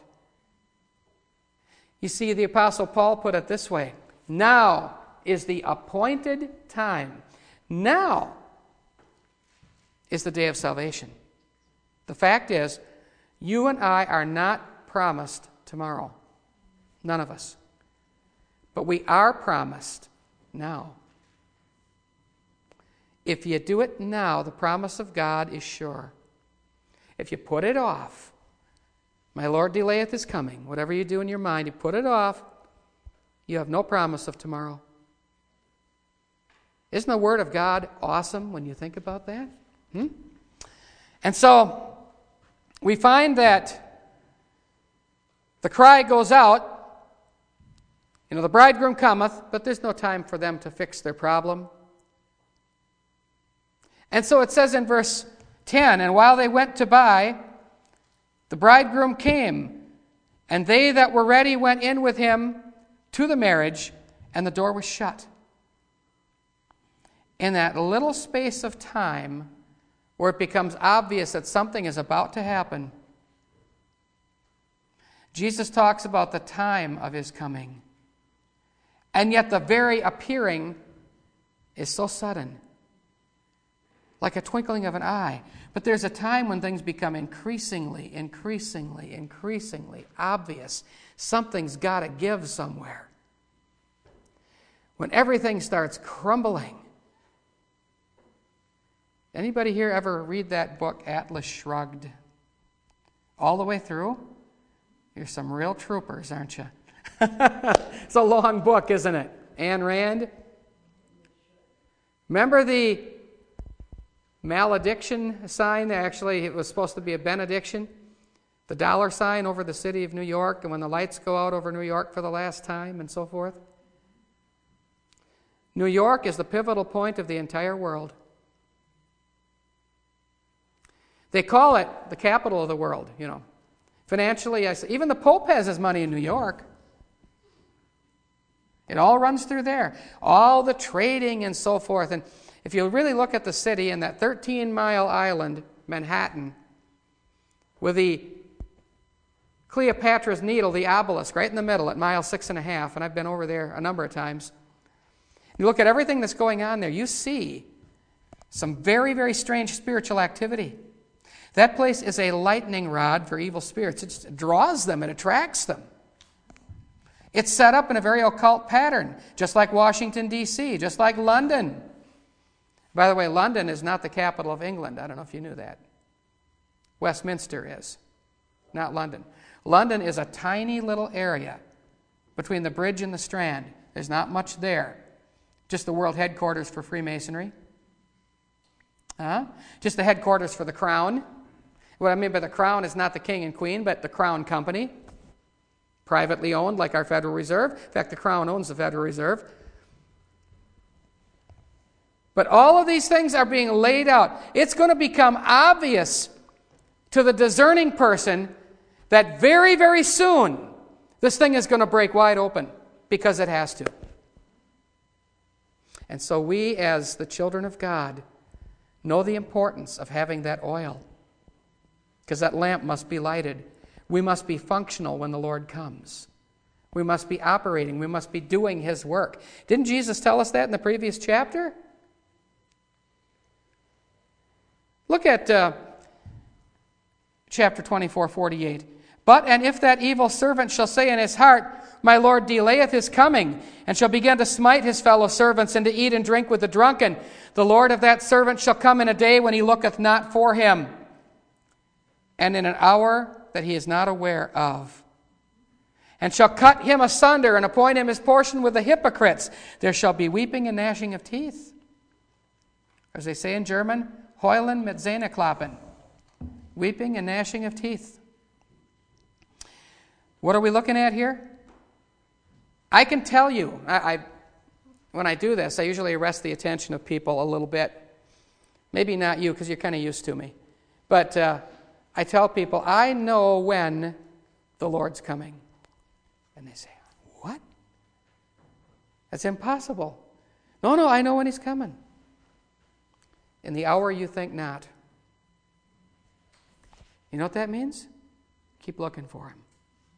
You see, the Apostle Paul put it this way, now is the appointed time. Now is the day of salvation. The fact is, you and I are not promised tomorrow. None of us. But we are promised now. If you do it now, the promise of God is sure. If you put it off, my Lord delayeth his coming. Whatever you do in your mind, you put it off, you have no promise of tomorrow. Isn't the Word of God awesome when you think about that? Hmm? And so, we find that the cry goes out, you know, the bridegroom cometh, but there's no time for them to fix their problem. And so it says in verse ten, and while they went to buy, the bridegroom came, and they that were ready went in with him to the marriage, and the door was shut. In that little space of time where it becomes obvious that something is about to happen, Jesus talks about the time of his coming. And yet the very appearing is so sudden, like a twinkling of an eye. But there's a time when things become increasingly, increasingly, increasingly obvious. Something's got to give somewhere. When everything starts crumbling. Anybody here ever read that book, Atlas Shrugged? All the way through? You're some real troopers, aren't you? It's a long book, isn't it? Ayn Rand? Remember the malediction sign? Actually, it was supposed to be a benediction. The dollar sign over the city of New York, and when the lights go out over New York for the last time, and so forth. New York is the pivotal point of the entire world. They call it the capital of the world, you know. Financially, I say, even the Pope has his money in New York. It all runs through there. All the trading and so forth. And if you really look at the city and that thirteen-mile island, Manhattan, with the Cleopatra's Needle, the obelisk, right in the middle at mile six and a half, and I've been over there a number of times. You look at everything that's going on there, you see some very, very strange spiritual activity. That place is a lightning rod for evil spirits. It just draws them, it attracts them. It's set up in a very occult pattern, just like Washington, D C, just like London. By the way, London is not the capital of England. I don't know if you knew that. Westminster is, not London. London is a tiny little area between the bridge and the Strand. There's not much there. Just the world headquarters for Freemasonry. Huh? Just the headquarters for the Crown. What I mean by the Crown is not the King and Queen, but the Crown Company. Privately owned, like our Federal Reserve. In fact, the Crown owns the Federal Reserve. But all of these things are being laid out. It's going to become obvious to the discerning person that very, very soon this thing is going to break wide open, because it has to. And so we, as the children of God, know the importance of having that oil, because that lamp must be lighted. We must be functional when the Lord comes. We must be operating. We must be doing His work. Didn't Jesus tell us that in the previous chapter? Look at uh, chapter twenty-four, forty-eight. But, and if that evil servant shall say in his heart, My Lord delayeth his coming, and shall begin to smite his fellow servants, and to eat and drink with the drunken, the Lord of that servant shall come in a day when he looketh not for him, and in an hour that he is not aware of, and shall cut him asunder, and appoint him his portion with the hypocrites. There shall be weeping and gnashing of teeth. As they say in German, heulen mit Zähneklappen. Weeping and gnashing of teeth. What are we looking at here? I can tell you, I, I, when I do this, I usually arrest the attention of people a little bit. Maybe not you, because you're kind of used to me. But uh, I tell people, I know when the Lord's coming. And they say, what? That's impossible. No, no, I know when He's coming. In the hour you think not. You know what that means? Keep looking for Him.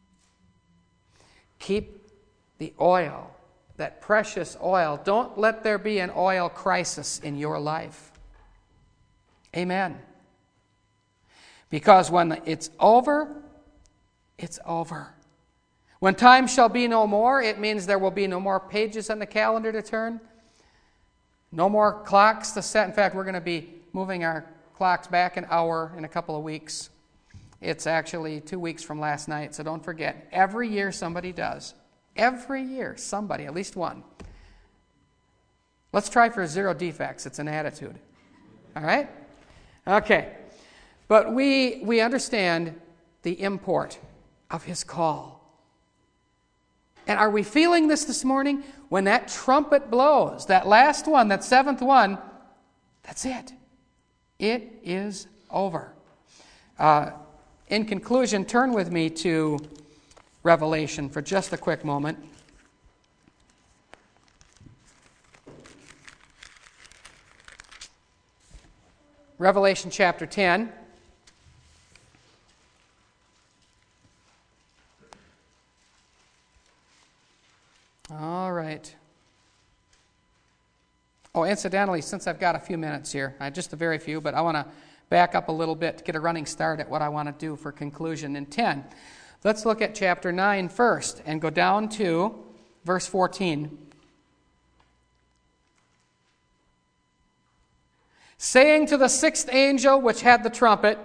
Keep the oil, that precious oil. Don't let there be an oil crisis in your life. Amen. Because when it's over, it's over. When time shall be no more, it means there will be no more pages on the calendar to turn. No more clocks to set. In fact, we're going to be moving our clocks back an hour in a couple of weeks. It's actually two weeks from last night, so don't forget. Every year somebody does. Every year, somebody, at least one. Let's try for zero defects. It's an attitude. All right? Okay. But we we understand the import of His call. And are we feeling this this morning? When that trumpet blows, that last one, that seventh one, that's it. It is over. Uh, in conclusion, turn with me to Revelation for just a quick moment. Revelation chapter ten. All right. Oh, incidentally, since I've got a few minutes here, uh, just a very few, but I want to back up a little bit to get a running start at what I want to do for conclusion in ten. Let's look at chapter nine first and go down to verse fourteen. Saying to the sixth angel which had the trumpet,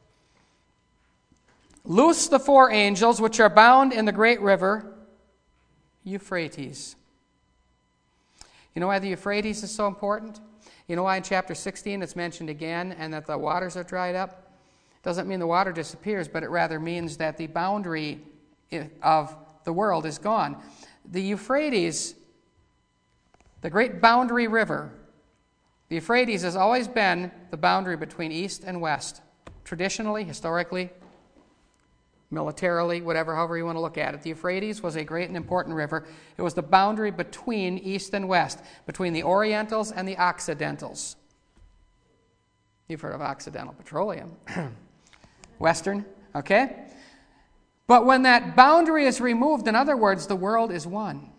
Loose the four angels which are bound in the great river Euphrates. You know why the Euphrates is so important? You know why in chapter sixteen it's mentioned again, and that the waters are dried up? Doesn't mean the water disappears, but it rather means that the boundary of the world is gone. The Euphrates, the great boundary river, the Euphrates has always been the boundary between east and west, traditionally, historically, militarily, whatever, however you want to look at it. The Euphrates was a great and important river. It was the boundary between east and west, between the Orientals and the Occidentals. You've heard of Occidental Petroleum. Western, okay? But when that boundary is removed, in other words, the world is one.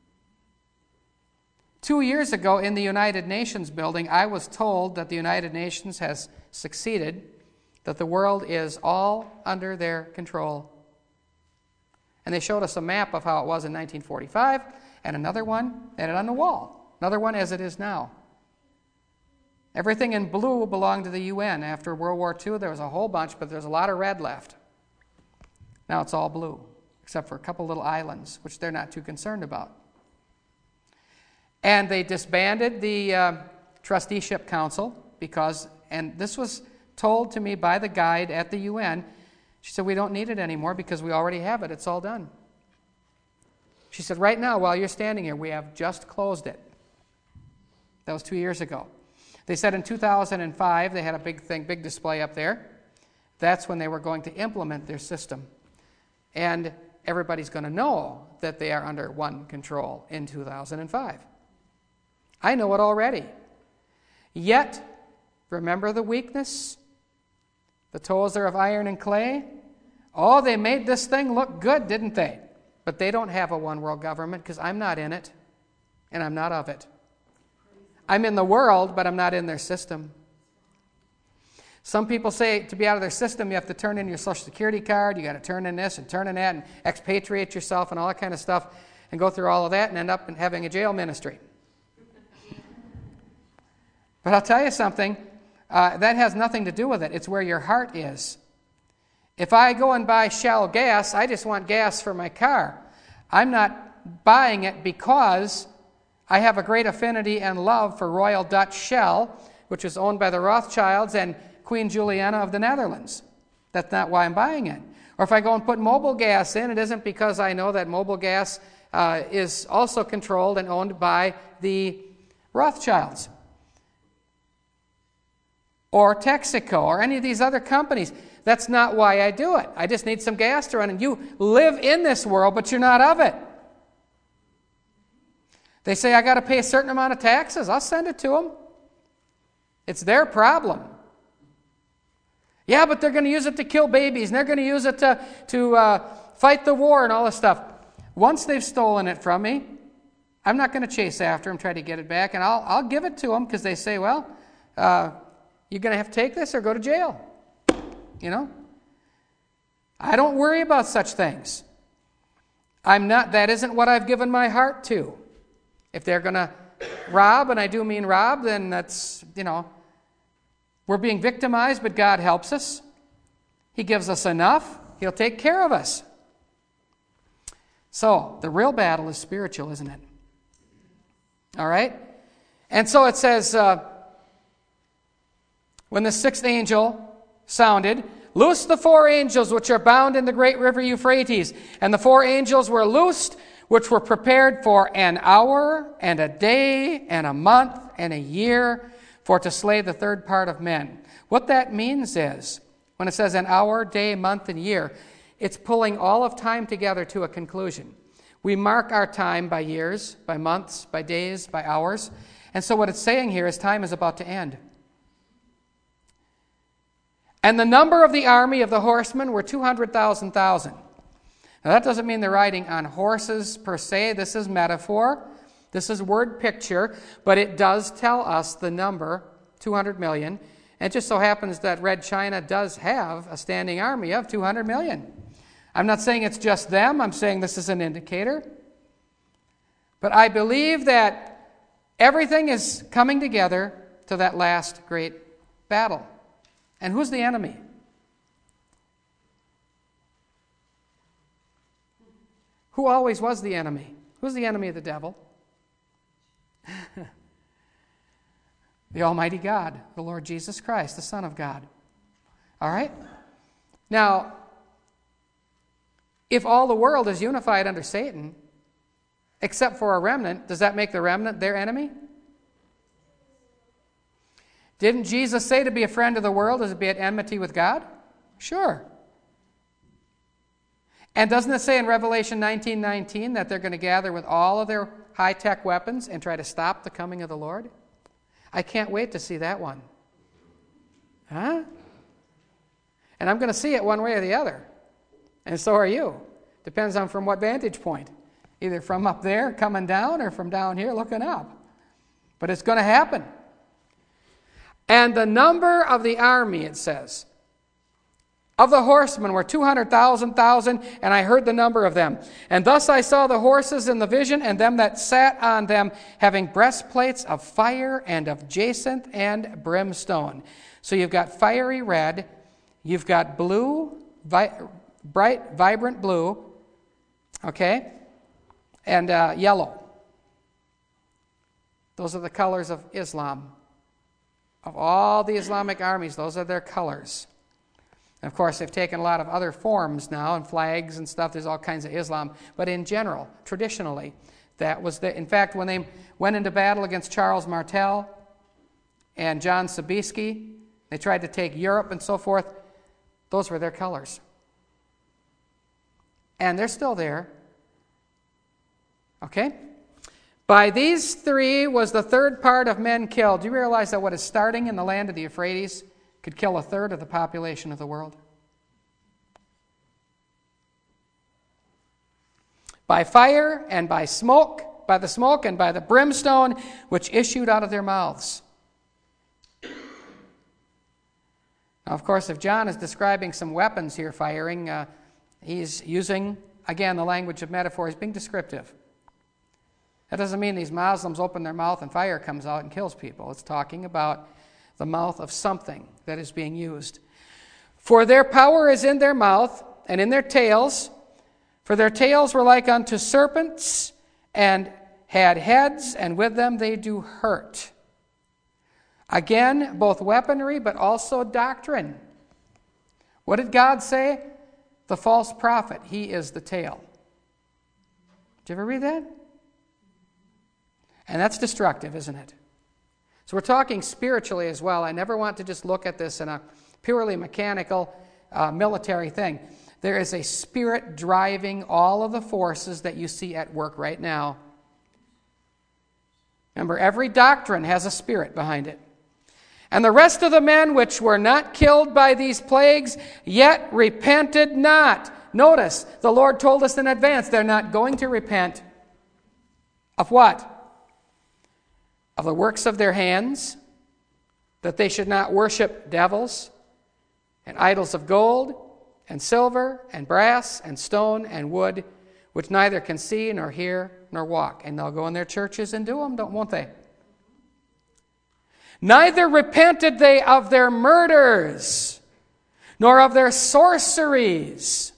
Two years ago in the United Nations building, I was told that the United Nations has succeeded, that the world is all under their control. And they showed us a map of how it was in nineteen forty-five, and another one, they had it on the wall, another one as it is now. Everything in blue belonged to the U N. After World War Two, there was a whole bunch, but there's a lot of red left. Now it's all blue, except for a couple little islands, which they're not too concerned about. And they disbanded the uh, trusteeship council because, and this was told to me by the guide at the U N, she said, we don't need it anymore because we already have it. It's all done. She said, right now, while you're standing here, we have just closed it. That was two years ago. They said in two thousand five, they had a big thing, big display up there. That's when they were going to implement their system. And everybody's going to know that they are under one control in two thousand five. I know it already. Yet, remember the weakness? The toes are of iron and clay. Oh, they made this thing look good, didn't they? But they don't have a one world government because I'm not in it, and I'm not of it. I'm in the world, but I'm not in their system. Some people say to be out of their system, you have to turn in your Social Security card, you got to turn in this and turn in that and expatriate yourself and all that kind of stuff and go through all of that and end up in having a jail ministry. But I'll tell you something, uh, that has nothing to do with it. It's where your heart is. If I go and buy Shell gas, I just want gas for my car. I'm not buying it because I have a great affinity and love for Royal Dutch Shell, which is owned by the Rothschilds and Queen Juliana of the Netherlands. That's not why I'm buying it. Or if I go and put Mobil Gas in, it isn't because I know that Mobil Gas uh, is also controlled and owned by the Rothschilds. Or Texaco, or any of these other companies. That's not why I do it. I just need some gas to run. And you live in this world, but you're not of it. They say, I got to pay a certain amount of taxes. I'll send it to them. It's their problem. Yeah, but they're going to use it to kill babies, and they're going to use it to, to uh, fight the war and all this stuff. Once they've stolen it from me, I'm not going to chase after them, try to get it back, and I'll, I'll give it to them because they say, well, uh, you're going to have to take this or go to jail. You know? I don't worry about such things. I'm not, that isn't what I've given my heart to. If they're going to rob, and I do mean rob, then that's, you know, we're being victimized, but God helps us. He gives us enough. He'll take care of us. So, the real battle is spiritual, isn't it? All right? And so it says, uh, when the sixth angel sounded, loose the four angels which are bound in the great river Euphrates. And the four angels were loosed, which were prepared for an hour and a day and a month and a year, for to slay the third part of men. What that means is, when it says an hour, day, month, and year, it's pulling all of time together to a conclusion. We mark our time by years, by months, by days, by hours. And so what it's saying here is time is about to end. And the number of the army of the horsemen were two hundred thousand thousand. Now that doesn't mean they're riding on horses per se. This is metaphor. This is word picture. But it does tell us the number, two hundred million. And it just so happens that Red China does have a standing army of two hundred million. I'm not saying it's just them. I'm saying this is an indicator. But I believe that everything is coming together to that last great battle. And who's the enemy? Who always was the enemy? Who's the enemy of the devil? The Almighty God, the Lord Jesus Christ, the Son of God. All right? Now, if all the world is unified under Satan, except for a remnant, does that make the remnant their enemy? Didn't Jesus say to be a friend of the world is to be at enmity with God? Sure. And doesn't it say in Revelation nineteen nineteen that they're going to gather with all of their high-tech weapons and try to stop the coming of the Lord? I can't wait to see that one. Huh? And I'm going to see it one way or the other. And so are you. Depends on from what vantage point. Either from up there coming down or from down here looking up. But it's going to happen. And the number of the army, it says, of the horsemen were two hundred thousand thousand, and I heard the number of them. And thus I saw the horses in the vision, and them that sat on them, having breastplates of fire and of jacinth and brimstone. So you've got fiery red, you've got blue, vi- bright, vibrant blue, okay, and uh, yellow. Those are the colors of Islam. Of all the Islamic armies, those are their colors. And of course, they've taken a lot of other forms now, and flags and stuff. There's all kinds of Islam. But in general, traditionally, that was the... In fact, when they went into battle against Charles Martel and John Sobieski, they tried to take Europe and so forth, those were their colors. And they're still there. Okay? By these three was the third part of men killed. Do you realize that what is starting in the land of the Euphrates could kill a third of the population of the world? By fire and by smoke, by the smoke and by the brimstone which issued out of their mouths. Now, of course, if John is describing some weapons here firing, uh, he's using, again, the language of metaphor. He's being descriptive. That doesn't mean these Muslims open their mouth and fire comes out and kills people. It's talking about the mouth of something that is being used. For their power is in their mouth and in their tails, for their tails were like unto serpents, and had heads, and with them they do hurt. Again, both weaponry, but also doctrine. What did God say? The false prophet, he is the tail. Did you ever read that? And that's destructive, isn't it? So we're talking spiritually as well. I never want to just look at this in a purely mechanical uh, military thing. There is a spirit driving all of the forces that you see at work right now. Remember, every doctrine has a spirit behind it. And the rest of the men which were not killed by these plagues, yet repented not. Notice, the Lord told us in advance, they're not going to repent of what? Of the works of their hands, that they should not worship devils and idols of gold and silver and brass and stone and wood, which neither can see nor hear nor walk. And they'll go in their churches and do them, don't won't they? Neither repented they of their murders, nor of their sorceries.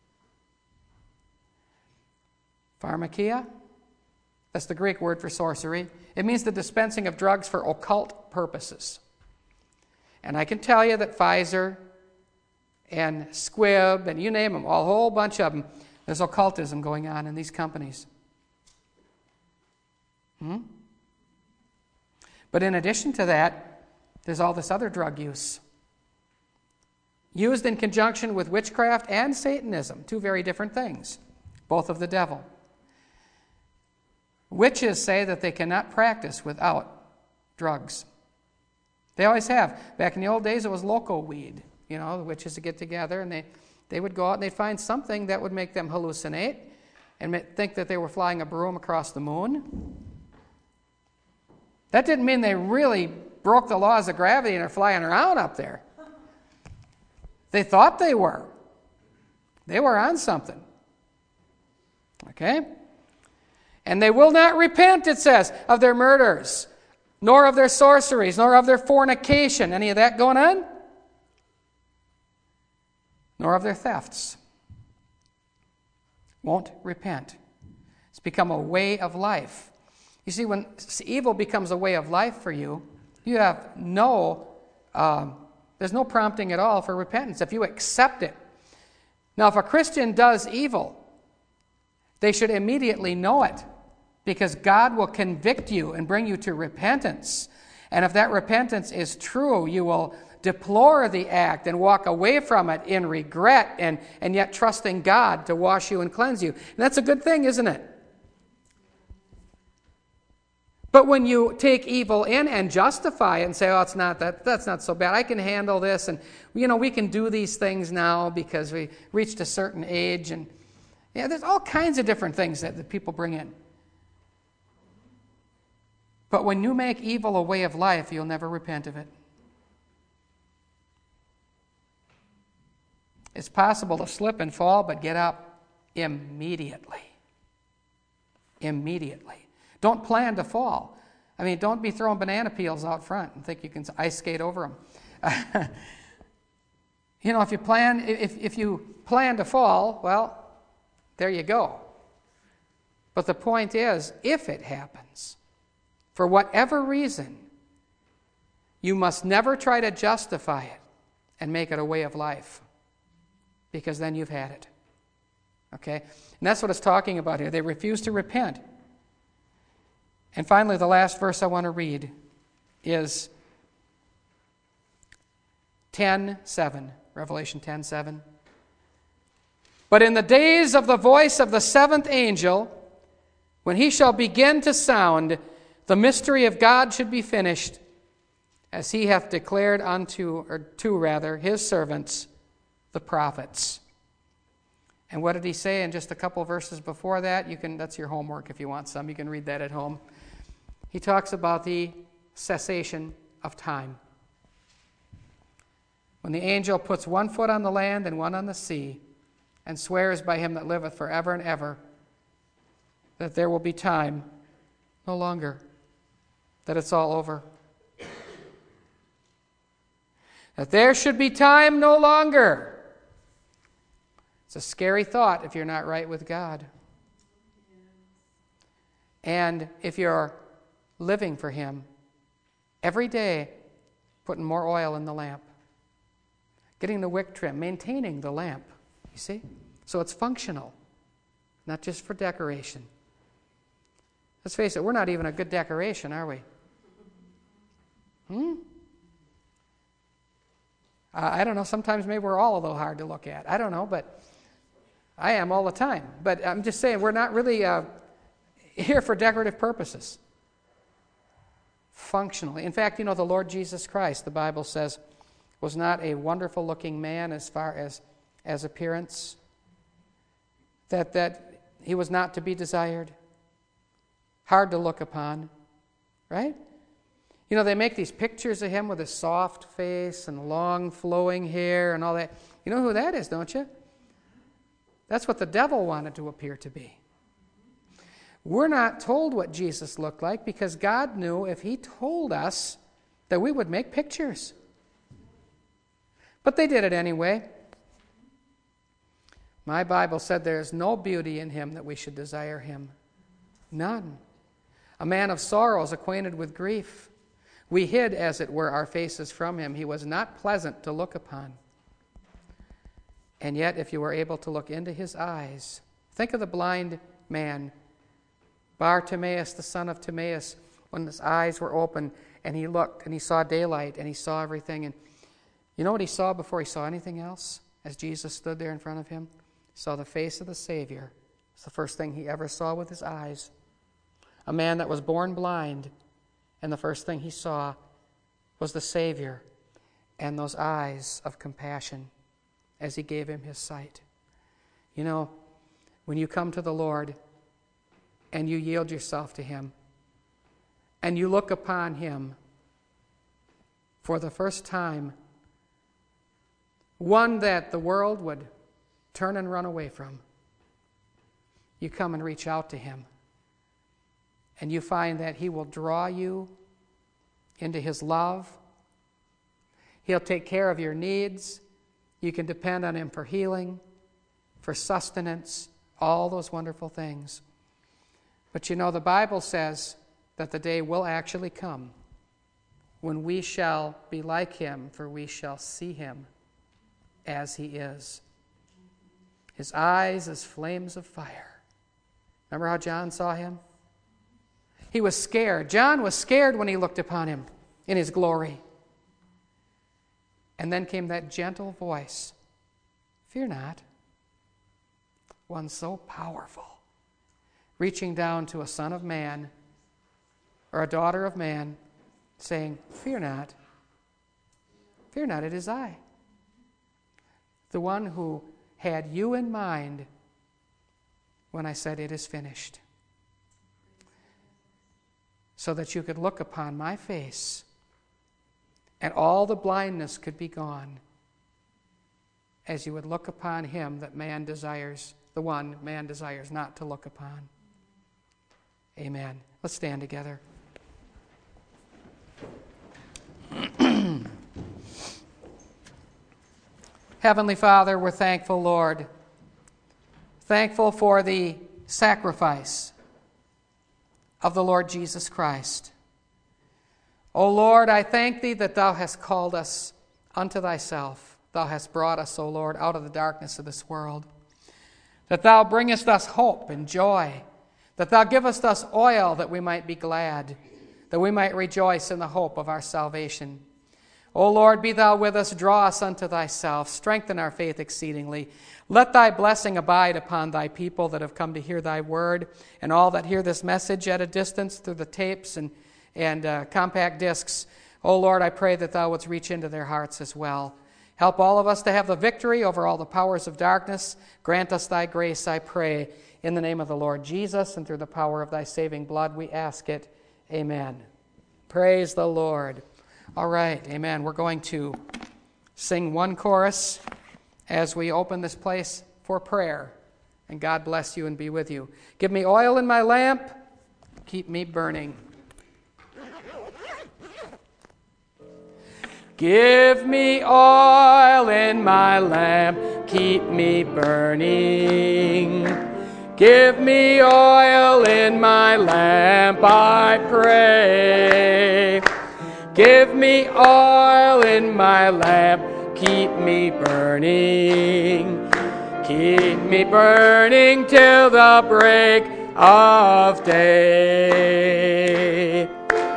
Pharmakia, that's the Greek word for sorcery. It means the dispensing of drugs for occult purposes. And I can tell you that Pfizer and Squibb and you name them, a whole bunch of them, there's occultism going on in these companies. Hmm? But in addition to that, there's all this other drug use. Used in conjunction with witchcraft and Satanism, two very different things, both of the devil. Witches say that they cannot practice without drugs. They always have. Back in the old days, it was loco weed. You know, the witches would get together and they, they would go out and they'd find something that would make them hallucinate and think that they were flying a broom across the moon. That didn't mean they really broke the laws of gravity and are flying around up there. They thought they were. They were on something. Okay? And they will not repent, it says, of their murders, nor of their sorceries, nor of their fornication. Any of that going on? Nor of their thefts. Won't repent. It's become a way of life. You see, when evil becomes a way of life for you, you have no, um, there's no prompting at all for repentance if you accept it. Now, if a Christian does evil, they should immediately know it, because God will convict you and bring you to repentance. And if that repentance is true, you will deplore the act and walk away from it in regret and, and yet trusting God to wash you and cleanse you. And that's a good thing, isn't it? But when you take evil in and justify it and say, oh, it's not that, that's not so bad, I can handle this, and you know, we can do these things now because we reached a certain age, and yeah, there's all kinds of different things that, that people bring in. But when you make evil a way of life, you'll never repent of it. It's possible to slip and fall, but get up immediately. Immediately. Don't plan to fall. I mean, don't be throwing banana peels out front and think you can ice skate over them. You know, if you plan, if, if you plan to fall, well, there you go. But the point is, if it happens, for whatever reason, you must never try to justify it and make it a way of life, because then you've had it. Okay? And that's what it's talking about here. They refuse to repent. And finally, the last verse I want to read is ten seven, Revelation ten seven. But in the days of the voice of the seventh angel, when he shall begin to sound, the mystery of God should be finished, as he hath declared unto, or to rather, his servants, the prophets. And what did he say in just a couple verses before that? You can, that's your homework if you want some. You can read that at home. He talks about the cessation of time. When the angel puts one foot on the land and one on the sea, and swears by him that liveth forever and ever, that there will be time no longer, that it's all over. That there should be time no longer. It's a scary thought if you're not right with God. And if you're living for him, every day putting more oil in the lamp, getting the wick trim, maintaining the lamp, you see? So it's functional, not just for decoration. Let's face it, we're not even a good decoration, are we? Hmm? Uh, I don't know, sometimes maybe we're all a little hard to look at. I don't know, but I am all the time. But I'm just saying, we're not really uh, here for decorative purposes. Functionally. In fact, you know, the Lord Jesus Christ, the Bible says, was not a wonderful looking man as far as, as appearance, that, that he was not to be desired, hard to look upon, right? You know, they make these pictures of him with his soft face and long flowing hair and all that. You know who that is, don't you? That's what the devil wanted to appear to be. We're not told what Jesus looked like because God knew if he told us that we would make pictures. But they did it anyway. My Bible said there is no beauty in him that we should desire him. None. A man of sorrows, acquainted with grief. We hid, as it were, our faces from him. He was not pleasant to look upon. And yet, if you were able to look into his eyes, think of the blind man, Bartimaeus, the son of Timaeus, when his eyes were open and he looked and he saw daylight and he saw everything. And you know what he saw before he saw anything else? As Jesus stood there in front of him, he saw the face of the Savior. It's the first thing he ever saw with his eyes. A man that was born blind, and the first thing he saw was the Savior and those eyes of compassion as he gave him his sight. You know, when you come to the Lord and you yield yourself to him and you look upon him for the first time, one that the world would turn and run away from, you come and reach out to him. And you find that he will draw you into his love. He'll take care of your needs. You can depend on him for healing, for sustenance, all those wonderful things. But you know, the Bible says that the day will actually come when we shall be like him, for we shall see him as he is. His eyes as flames of fire. Remember how John saw him? He was scared. John was scared when he looked upon him in his glory. And then came that gentle voice, "Fear not." One so powerful, reaching down to a son of man or a daughter of man, saying, "Fear not. Fear not, it is I." The one who had you in mind when I said, "It is finished." So that you could look upon my face and all the blindness could be gone as you would look upon him that man desires, the one man desires not to look upon. Amen. Let's stand together. Heavenly Father, we're thankful, Lord. Thankful for the sacrifice of the Lord Jesus Christ. O Lord, I thank thee that thou hast called us unto thyself. Thou hast brought us, O Lord, out of the darkness of this world. That thou bringest us hope and joy. That thou givest us oil that we might be glad. That we might rejoice in the hope of our salvation. O Lord, be thou with us, draw us unto thyself, strengthen our faith exceedingly. Let thy blessing abide upon thy people that have come to hear thy word, and all that hear this message at a distance through the tapes and, and uh, compact discs. O Lord, I pray that thou wouldst reach into their hearts as well. Help all of us to have the victory over all the powers of darkness. Grant us thy grace, I pray. In the name of the Lord Jesus and through the power of thy saving blood, we ask it. Amen. Praise the Lord. All right, amen. We're going to sing one chorus as we open this place for prayer. And God bless you and be with you. Give me oil in my lamp, keep me burning. Give me oil in my lamp, keep me burning. Give me oil in my lamp, I pray. Give me oil in my lamp, keep me burning. Keep me burning till the break of day.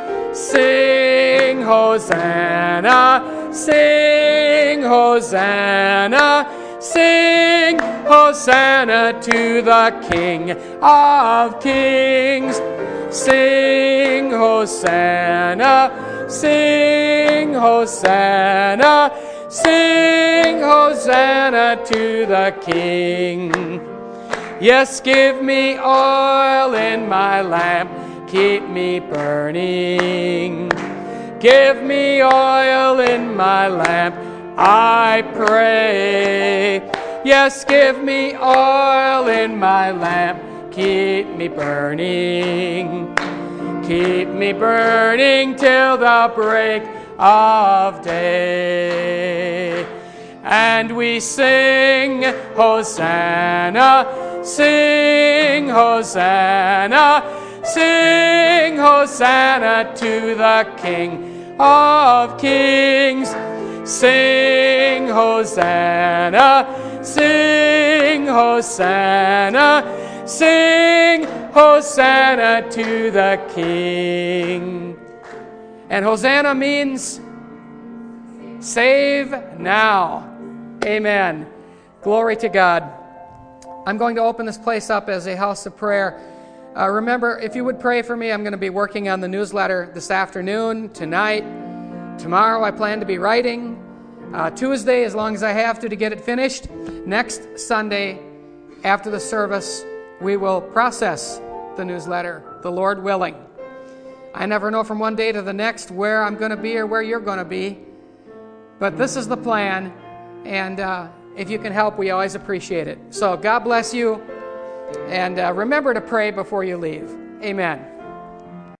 Sing Hosanna, sing Hosanna, sing Hosanna to the King of Kings. Sing Hosanna, sing Hosanna, sing Hosanna to the King. Yes, give me oil in my lamp, keep me burning. Give me oil in my lamp, I pray. Yes, give me oil in my lamp, keep me burning. Keep me burning till the break of day. And we sing Hosanna, sing Hosanna, sing Hosanna to the King of Kings. Sing Hosanna, sing Hosanna, sing Hosanna to the King. And Hosanna means save now. Amen. Glory to God. I'm going to open this place up as a house of prayer. Uh, remember, if you would pray for me, I'm going to be working on the newsletter this afternoon, tonight. Tomorrow I plan to be writing. Uh, Tuesday, as long as I have to, to get it finished. Next Sunday, after the service, we will process the newsletter, the Lord willing. I never know from one day to the next where I'm going to be or where you're going to be. But this is the plan. And uh, if you can help, we always appreciate it. So God bless you. And uh, remember to pray before you leave. Amen.